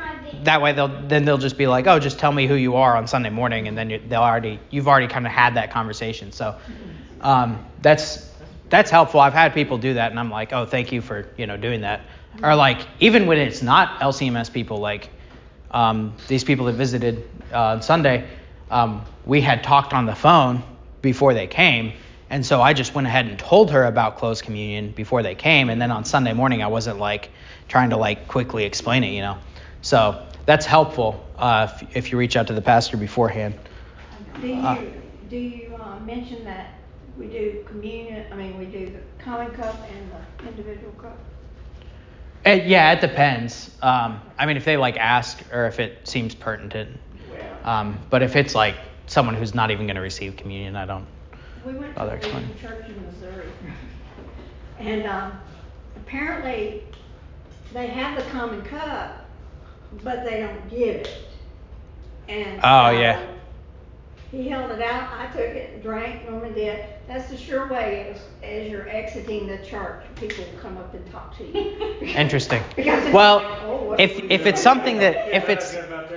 that way they'll then they'll just be like, oh, just tell me who you are on Sunday morning, and then you, they'll already you've already kind of had that conversation. So um, that's that's helpful. I've had people do that, and I'm like, oh, thank you for you know doing that. Or like even when it's not L C M S people, like um, these people that visited uh, on Sunday, um, we had talked on the phone before they came. And so I just went ahead and told her about closed communion before they came. And then on Sunday morning, I wasn't like trying to like quickly explain it, you know. So that's helpful uh, if, if you reach out to the pastor beforehand. Do you, Uh, do you uh, mention that we do communion, I mean, we do the common cup and the individual cup? It, yeah, it depends. Um, I mean, if they like ask or if it seems pertinent. Um, but if it's like someone who's not even going to receive communion, I don't. We went to Other a explain. Lutheran church in Missouri, and um, apparently they have the common cup, but they don't give it. And Oh, so yeah. he held it out, I took it and drank, Norman did. That's the sure way as, as you're exiting the church, people will come up and talk to you. Interesting. Because it's Well, like, oh, what if are we if it's doing? something that if it's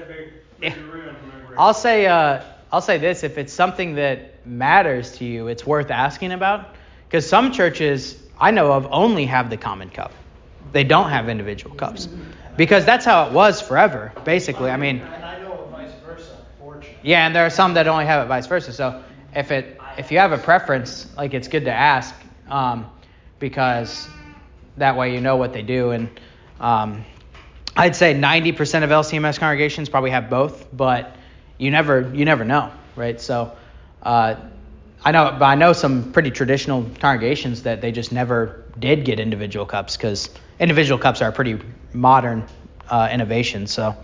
I'll say uh, I'll say this, if it's something that matters to you, it's worth asking about. Because some churches I know of only have the common cup. They don't have individual cups. Because that's how it was forever, basically. I mean, And I know of vice versa, fortunately. yeah, and there are some that only have it vice versa. So if it if you have a preference, like it's good to ask, um, because that way you know what they do. And um, I'd say ninety percent of L C M S congregations probably have both, but you never you never know, right? So uh, I know, but I know some pretty traditional congregations that they just never did get individual cups because individual cups are a pretty modern uh, innovation. So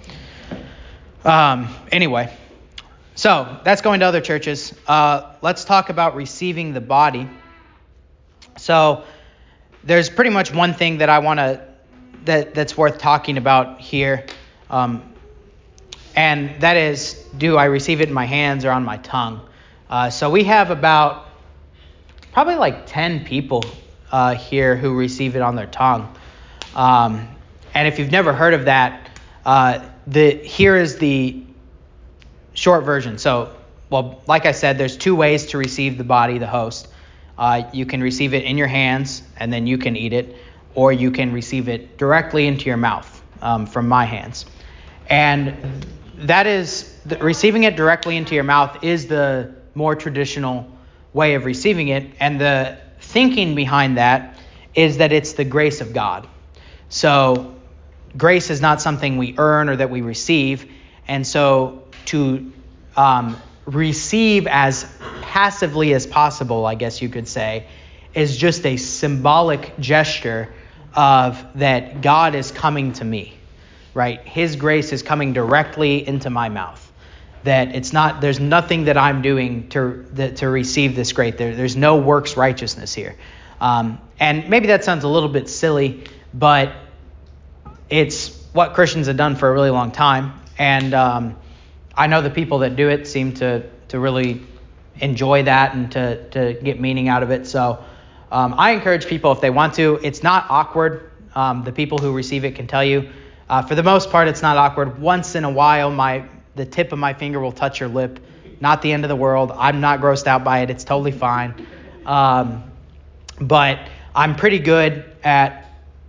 um, anyway, so that's going to other churches. Uh, let's talk about receiving the body. So there's pretty much one thing that I want to that that's worth talking about here, um, and that is, do I receive it in my hands or on my tongue? Uh, so we have about probably like ten people uh, here who receive it on their tongue. Um, and if you've never heard of that, uh, the here is the short version. So, well, like I said, there's two ways to receive the body, the host. Uh, you can receive it in your hands, and then you can eat it, or you can receive it directly into your mouth um, from my hands. And that is, the, receiving it directly into your mouth is the more traditional way of receiving it. And the thinking behind that is that it's the grace of God. So grace is not something we earn or that we receive. And so to um, receive as passively as possible, I guess you could say, is just a symbolic gesture of that God is coming to me, right? His grace is coming directly into my mouth. That it's not, there's nothing that I'm doing to that, to receive this grace. There, there's no works righteousness here. Um, and maybe that sounds a little bit silly, but it's what Christians have done for a really long time. And um, I know the people that do it seem to to really enjoy that and to, to get meaning out of it. So um, I encourage people, if they want to, it's not awkward. Um, the people who receive it can tell you. Uh, for the most part, it's not awkward. Once in a while, my the tip of my finger will touch your lip. Not the end of the world. I'm not grossed out by it. It's totally fine. Um, but I'm pretty good at...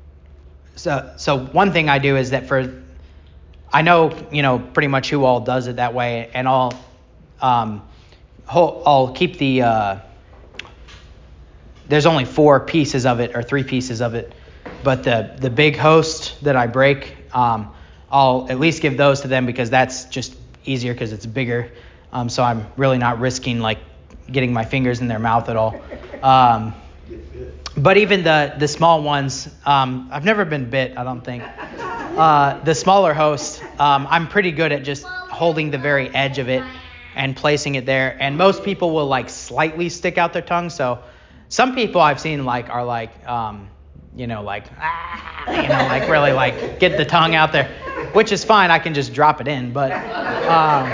So, so one thing I do is that for... I know, you know, pretty much who all does it that way, and I'll, um, I'll keep the... Uh, there's only four pieces of it, or three pieces of it, but the the big host that I break, um, I'll at least give those to them because that's just easier because it's bigger. Um, so I'm really not risking like getting my fingers in their mouth at all. Um, but even the the small ones, um, I've never been bit, I don't think. Uh, the smaller host, um, I'm pretty good at just holding the very edge of it and placing it there. And most people will like slightly stick out their tongue. So some people I've seen like are like, um, you know, like, ah, you know, like really like get the tongue out there, which is fine. I can just drop it in. But um,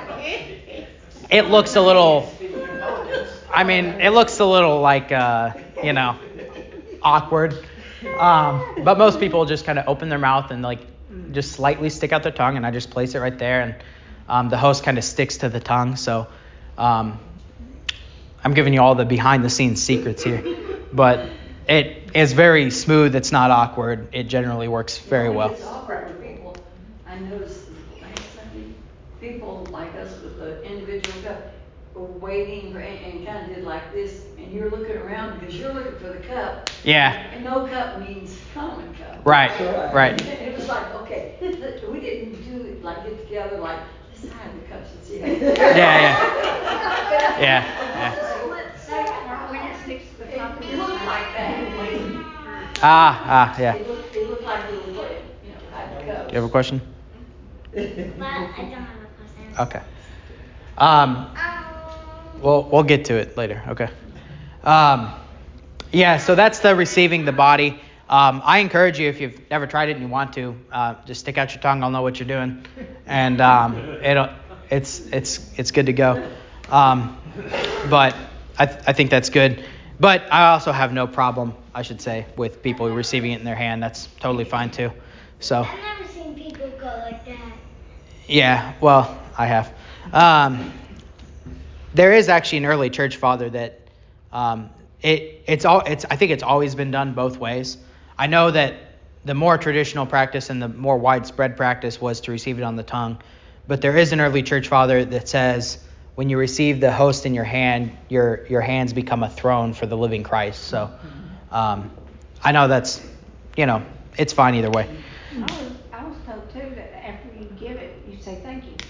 it looks a little, I mean, it looks a little like, uh, you know, awkward. Um, but most people just kind of open their mouth and like just slightly stick out their tongue, and I just place it right there, and um, the host kind of sticks to the tongue. So um, I'm giving you all the behind-the-scenes secrets here, but it is very smooth. It's not awkward. It generally works very well. It's awkward for people. I noticed last Sunday, people like us with the individual cup were waiting for, and, and kind of did like this, and you're looking around because you're looking for the cup. Yeah. And no cup means common cup. Right, right. And it was like, okay, we didn't do it like get together like let's hide the cups and see how. Yeah, yeah. Yeah, yeah. When it sticks to the top of It your looked tongue. like that. Waiting. Ah, ah, yeah. It looked, it looked like we were playing, you know, hide the cups. Do you have a question? But I don't have a question. Okay. Um, Um, we'll we'll get to it later. Okay. Um, yeah. So that's the receiving the body. Um, I encourage you, if you've never tried it and you want to, uh, just stick out your tongue. I'll know what you're doing, and um, it'll it's it's it's good to go. Um, but I th- I think that's good. But I also have no problem, I should say, with people receiving it in their hand. That's totally fine too. So. I've never seen people go like that. Yeah, well, I have. Um, there is actually an early church father that um, it it's all it's I think it's always been done both ways. I know that the more traditional practice and the more widespread practice was to receive it on the tongue, but there is an early church father that says when you receive the host in your hand, your your hands become a throne for the living Christ. So um, I know that's you know it's fine either way. I was, I was told too that after you give it, you say thank you.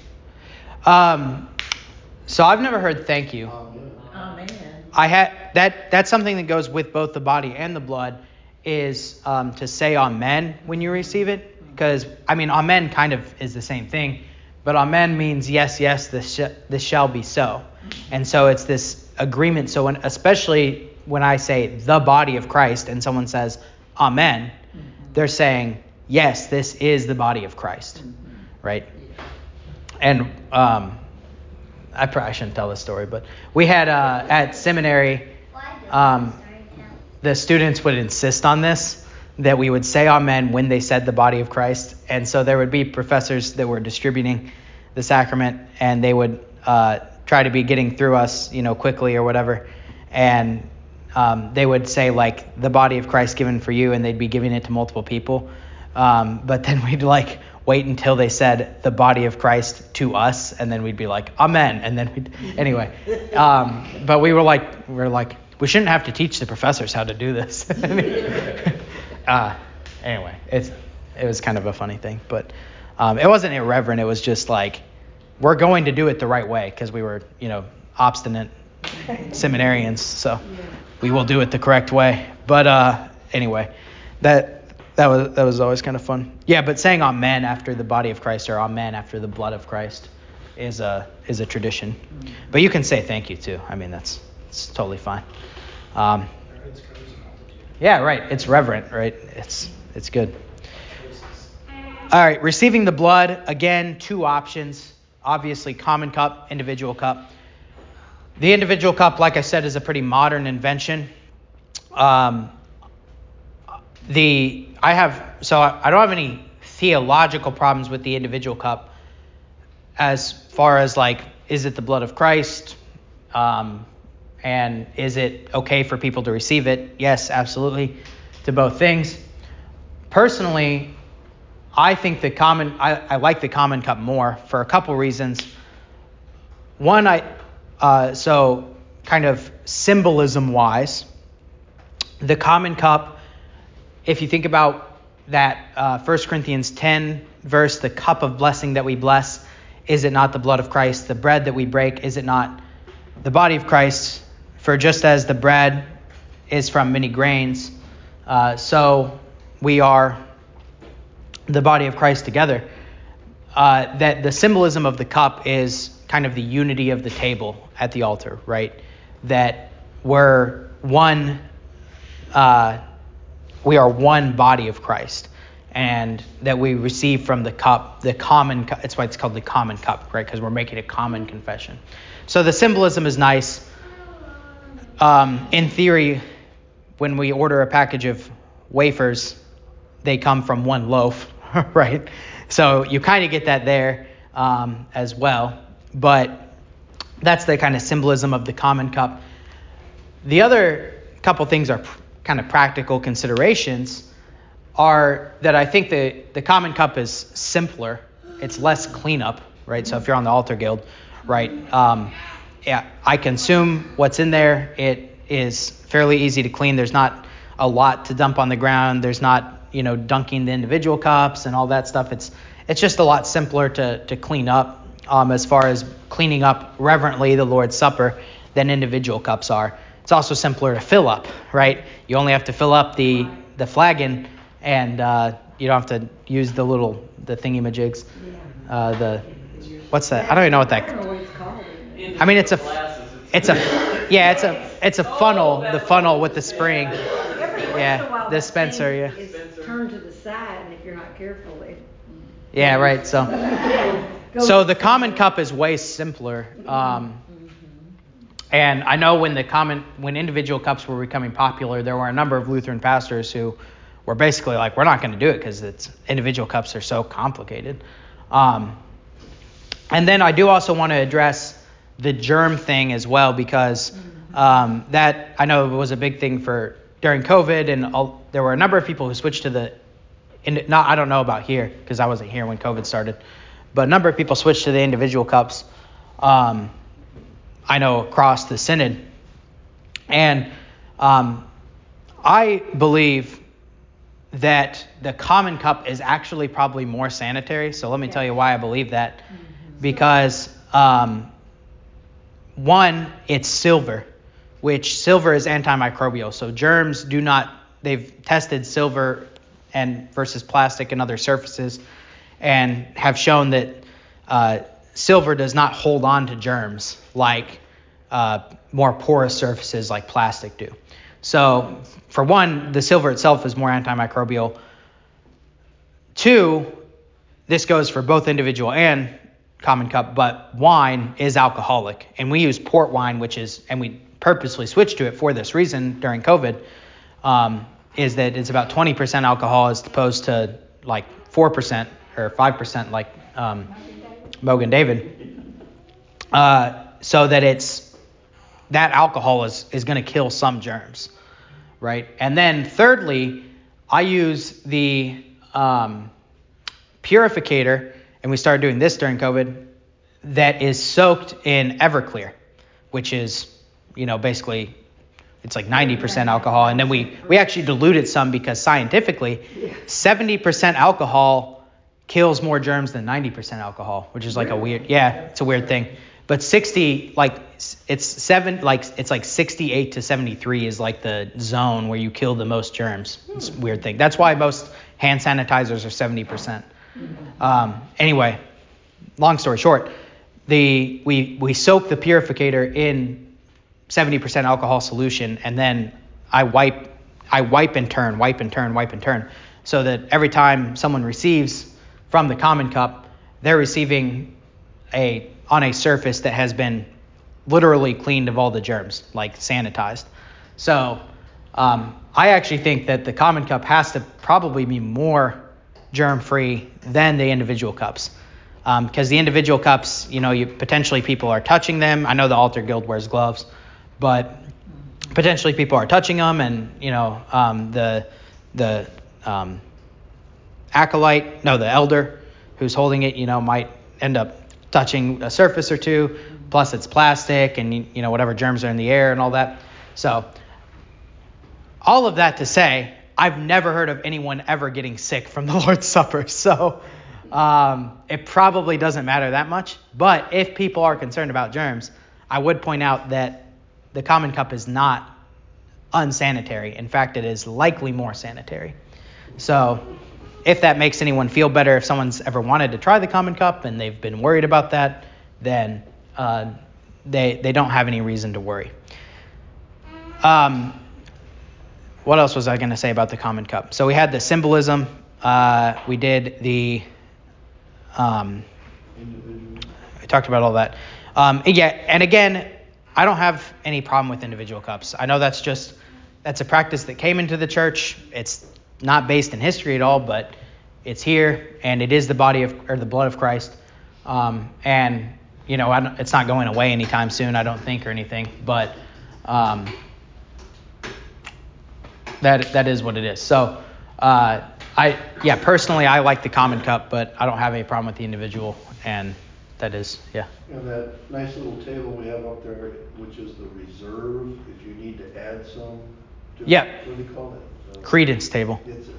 Um, so I've never heard thank you. Amen. I had that. That's something that goes with both the body and the blood, is um, to say amen when you receive it. Because I mean, amen kind of is the same thing, but amen means yes, yes, this sh- this shall be so, and so it's this agreement. So when, especially when I say the body of Christ, and someone says amen, they're saying yes, this is the body of Christ, right? And um, I probably shouldn't tell this story, but we had uh, at seminary, um, the students would insist on this, that we would say amen when they said the body of Christ. And so there would be professors that were distributing the sacrament, and they would uh, try to be getting through us, you know, quickly or whatever. And um, they would say, like, the body of Christ given for you, and they'd be giving it to multiple people. Um, but then we'd, like, wait until they said the body of Christ to us, and then we'd be like, amen. And then we'd, anyway. Um, but we were like, we were like, we shouldn't have to teach the professors how to do this. uh, anyway, it's, it was kind of a funny thing, but um, it wasn't irreverent. It was just like, we're going to do it the right way, because we were, you know, obstinate seminarians, so we will do it the correct way. But uh, anyway, that that was that was always kind of fun. Yeah, but saying amen after the body of Christ or amen after the blood of Christ is a is a tradition. But you can say thank you too. I mean, that's it's totally fine. Um, yeah, right. It's reverent, right? It's it's good. All right, receiving the blood, again, two options. Obviously, common cup, individual cup. The individual cup, like I said, is a pretty modern invention. Um, the I have so I don't have any theological problems with the individual cup as far as like, is it the blood of Christ? Um, and is it okay for people to receive it? Yes, absolutely, to both things. Personally, I think the common I, I like the common cup more for a couple reasons. One, I uh, so kind of symbolism wise, the common cup, if you think about that uh, First Corinthians ten verse, the cup of blessing that we bless, is it not the blood of Christ? The bread that we break, is it not the body of Christ? For just as the bread is from many grains, uh, so we are the body of Christ together. Uh, that the symbolism of the cup is kind of the unity of the table at the altar, right? That we're one, uh, we are one body of Christ, and that we receive from the cup, the common cup. That's why it's called the common cup, right? Because we're making a common confession. So the symbolism is nice. Um, in theory, when we order a package of wafers, they come from one loaf, right? So you kind of get that there um, as well. But that's the kind of symbolism of the common cup. The other couple things are pr- kind of practical considerations are that I think the, the common cup is simpler. It's less cleanup, right? So if you're on the altar guild, right, um, yeah, I consume what's in there. It is fairly easy to clean. There's not a lot to dump on the ground. There's not, you know, dunking the individual cups and all that stuff. It's it's just a lot simpler to, to clean up um, as far as cleaning up reverently the Lord's Supper than individual cups are. It's also simpler to fill up, right? You only have to fill up the, the flagon, and uh, you don't have to use the little, the thingy-majigs. Uh, the, what's that? I don't even know what that, I mean, it's a, it's a, yeah, it's a, it's a funnel, the funnel with the spring. Yeah, dispenser, yeah. It's turned to the side, and if you're not careful, it... Yeah, right, so. So the common cup is way simpler. Um, and I know when the common, when individual cups were becoming popular, there were a number of Lutheran pastors who were basically like, we're not going to do it because it's individual cups are so complicated. Um, and then I do also want to address the germ thing as well, because um, that I know was a big thing for during COVID, and all, there were a number of people who switched to the, in, not I don't know about here because I wasn't here when COVID started, but a number of people switched to the individual cups. Um, I know across the synod, and um, I believe that the common cup is actually probably more sanitary. So let me tell you why I believe that. Because um, one, it's silver, which silver is antimicrobial. So germs do not, they've tested silver and versus plastic and other surfaces and have shown that uh, silver does not hold on to germs like uh, more porous surfaces like plastic do. So for one, the silver itself is more antimicrobial. Two, this goes for both individual and common cup, but wine is alcoholic. And we use port wine, which is, and we purposely switched to it for this reason during COVID, um, is that it's about twenty percent alcohol as opposed to like four percent or five percent like um, Mogan David. Uh, so that it's, that alcohol is, is going to kill some germs, right? And then thirdly, I use the um, purificator, and we started doing this during COVID, that is soaked in Everclear, which is, you know, basically it's like ninety percent alcohol. And then we, we actually diluted some because scientifically seventy percent alcohol kills more germs than ninety percent alcohol, which is like a weird, yeah, it's a weird thing. But sixty, like it's seven, like it's like sixty-eight to seventy-three is like the zone where you kill the most germs. It's a weird thing. That's why most hand sanitizers are seventy percent. Um, anyway, long story short, the we we soak the purificator in seventy percent alcohol solution, and then I wipe, I wipe and turn, wipe and turn, wipe and turn, so that every time someone receives from the common cup, they're receiving a on a surface that has been literally cleaned of all the germs, like sanitized. So um, I actually think that the common cup has to probably be more germ-free than the individual cups. Because um, the individual cups, you know, you potentially people are touching them. I know the altar guild wears gloves, but potentially people are touching them, and, you know, um, the the um, acolyte, no, the elder who's holding it, you know, might end up touching a surface or two, plus it's plastic and, you know, whatever germs are in the air and all that. So all of that to say, I've never heard of anyone ever getting sick from the Lord's Supper. So um, it probably doesn't matter that much. But if people are concerned about germs, I would point out that the common cup is not unsanitary. In fact, it is likely more sanitary. So if that makes anyone feel better, if someone's ever wanted to try the common cup and they've been worried about that, then uh, they they don't have any reason to worry. Um, what else was I going to say about the common cup? So we had the symbolism. Uh, we did the. Um, we talked about all that. Um, yeah, and again, I don't have any problem with individual cups. I know that's just that's a practice that came into the church. It's not based in history at all, but it's here, and it is the body of or the blood of Christ. Um, and you know, I don't, it's not going away anytime soon, I don't think, or anything. But um, that that is what it is. So, uh, I yeah, personally, I like the common cup, but I don't have any problem with the individual. And that is, yeah. And that nice little table we have up there, which is the reserve, if you need to add some. To Yeah. It, what do you call it? Uh, Credence table. It's it,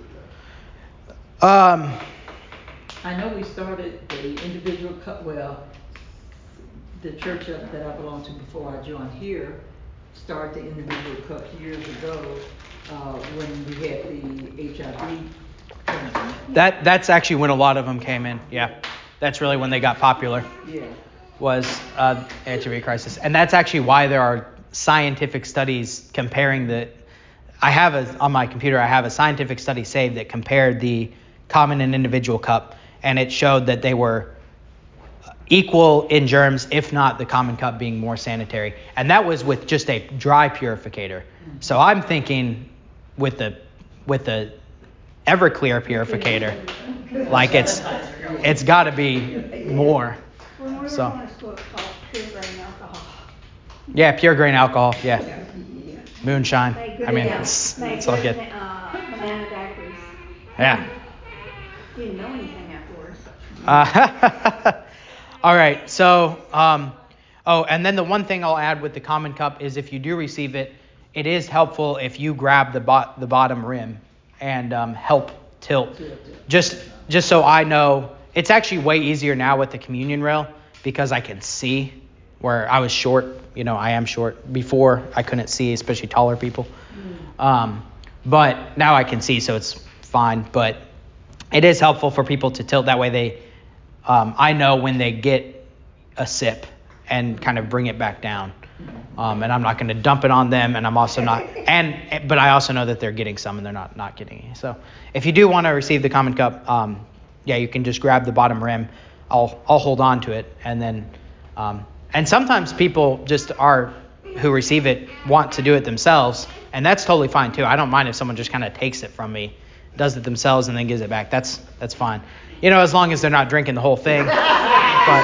Um. I know we started the individual cup, well, the church that that I belonged to before I joined here started the individual cups years ago, uh, when we had the H I V tournament. That that's actually when a lot of them came in. Yeah, that's really when they got popular. Yeah. Was uh, H I V crisis, and that's actually why there are scientific studies comparing the. I have a on my computer. I have a scientific study saved that compared the common and individual cup, and it showed that they were equal in germs, if not the common cup being more sanitary, and that was with just a dry purificator. So I'm thinking with the with the Everclear purificator, like it's it's got to be more. When we were So. going to school, it's called pure grain alcohol. Yeah, pure grain alcohol. Yeah, Yeah. moonshine. Make good I mean, banana- it's, make it's all good. Uh, banana daiquiris. Yeah. Didn't know anything afterwards. Uh, all right. So, um, oh, and then the one thing I'll add with the common cup is if you do receive it, it is helpful if you grab the bot the bottom rim and um, help tilt. Just just so I know, it's actually way easier now with the communion rail because I can see. Where I was short, you know, I am short. Before I couldn't see, especially taller people. Um, but now I can see, so it's fine. But it is helpful for people to tilt that way. They, um, I know when they get a sip and kind of bring it back down. Um, and I'm not going to dump it on them, and I'm also not, and but I also know that they're getting some and they're not not getting any. So if you do want to receive the common cup, um, yeah, you can just grab the bottom rim. I'll I'll hold on to it, and then. Um, And sometimes people just are, who receive it, want to do it themselves, and that's totally fine too. I don't mind if someone just kind of takes it from me, does it themselves, and then gives it back. That's that's fine. You know, as long as they're not drinking the whole thing. But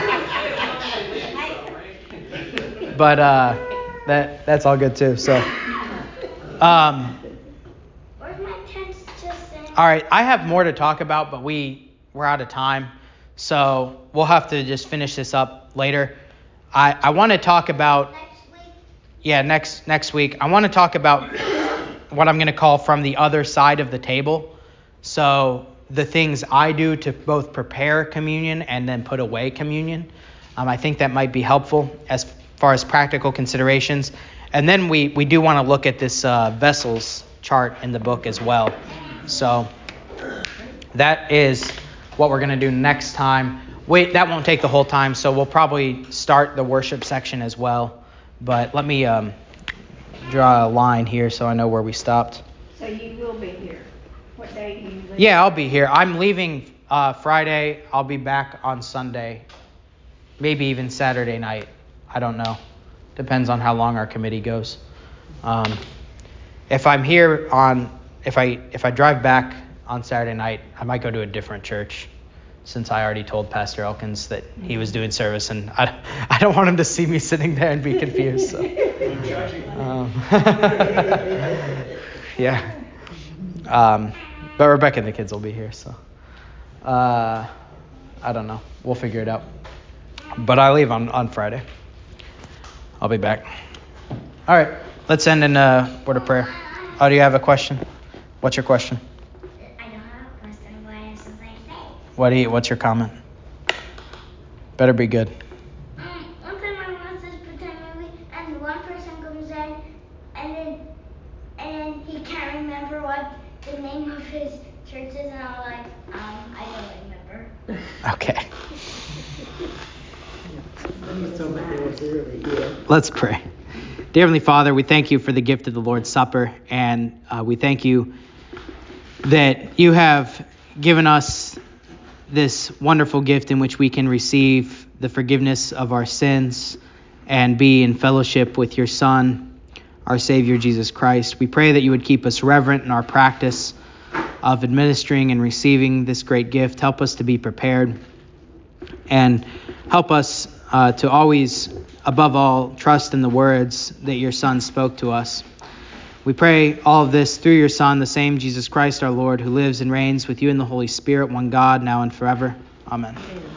but uh, that that's all good too. So. Um, Where's my tents just saying? all right, I have more to talk about, but we we're out of time, so we'll have to just finish this up later. I, I want to talk about, Next week? yeah, next next week. I want to talk about what I'm going to call from the other side of the table. So the things I do to both prepare communion and then put away communion. Um, I think that might be helpful as far as practical considerations. And then we, we do want to look at this uh, vessels chart in the book as well. So that is what we're going to do next time. Wait, that won't take the whole time, so we'll probably start the worship section as well. But let me um, draw a line here so I know where we stopped. So you will be here. What day do you leave? Yeah, I'll be here. I'm leaving uh, Friday. I'll be back on Sunday, maybe even Saturday night. I don't know. Depends on how long our committee goes. Um, if I'm here on, if I if I drive back on Saturday night, I might go to a different church. Since I already told Pastor Elkins that he was doing service, and I, I don't want him to see me sitting there and be confused. So. Um, yeah. Um, but Rebecca and the kids will be here, so uh, I don't know. We'll figure it out. But I leave on, on Friday. I'll be back. All right. Let's end in a word of prayer. Oh, do you have a question? What's your question? What do you, what's your comment? Better be good. Um, one time I watched this pretend movie, and one person comes in, and then and then he can't remember what the name of his church is, and I'm like, um, I don't remember. Okay. You told me there was early, yeah. Let's pray. Dear Heavenly Father, we thank you for the gift of the Lord's Supper, and uh, we thank you that you have given us this wonderful gift in which we can receive the forgiveness of our sins and be in fellowship with your Son, our Savior, Jesus Christ. We pray that you would keep us reverent in our practice of administering and receiving this great gift. Help us to be prepared, and help us uh, to always, above all, trust in the words that your Son spoke to us. We pray all of this through your Son, the same Jesus Christ our Lord, who lives and reigns with you in the Holy Spirit, one God, now and forever. Amen. Amen.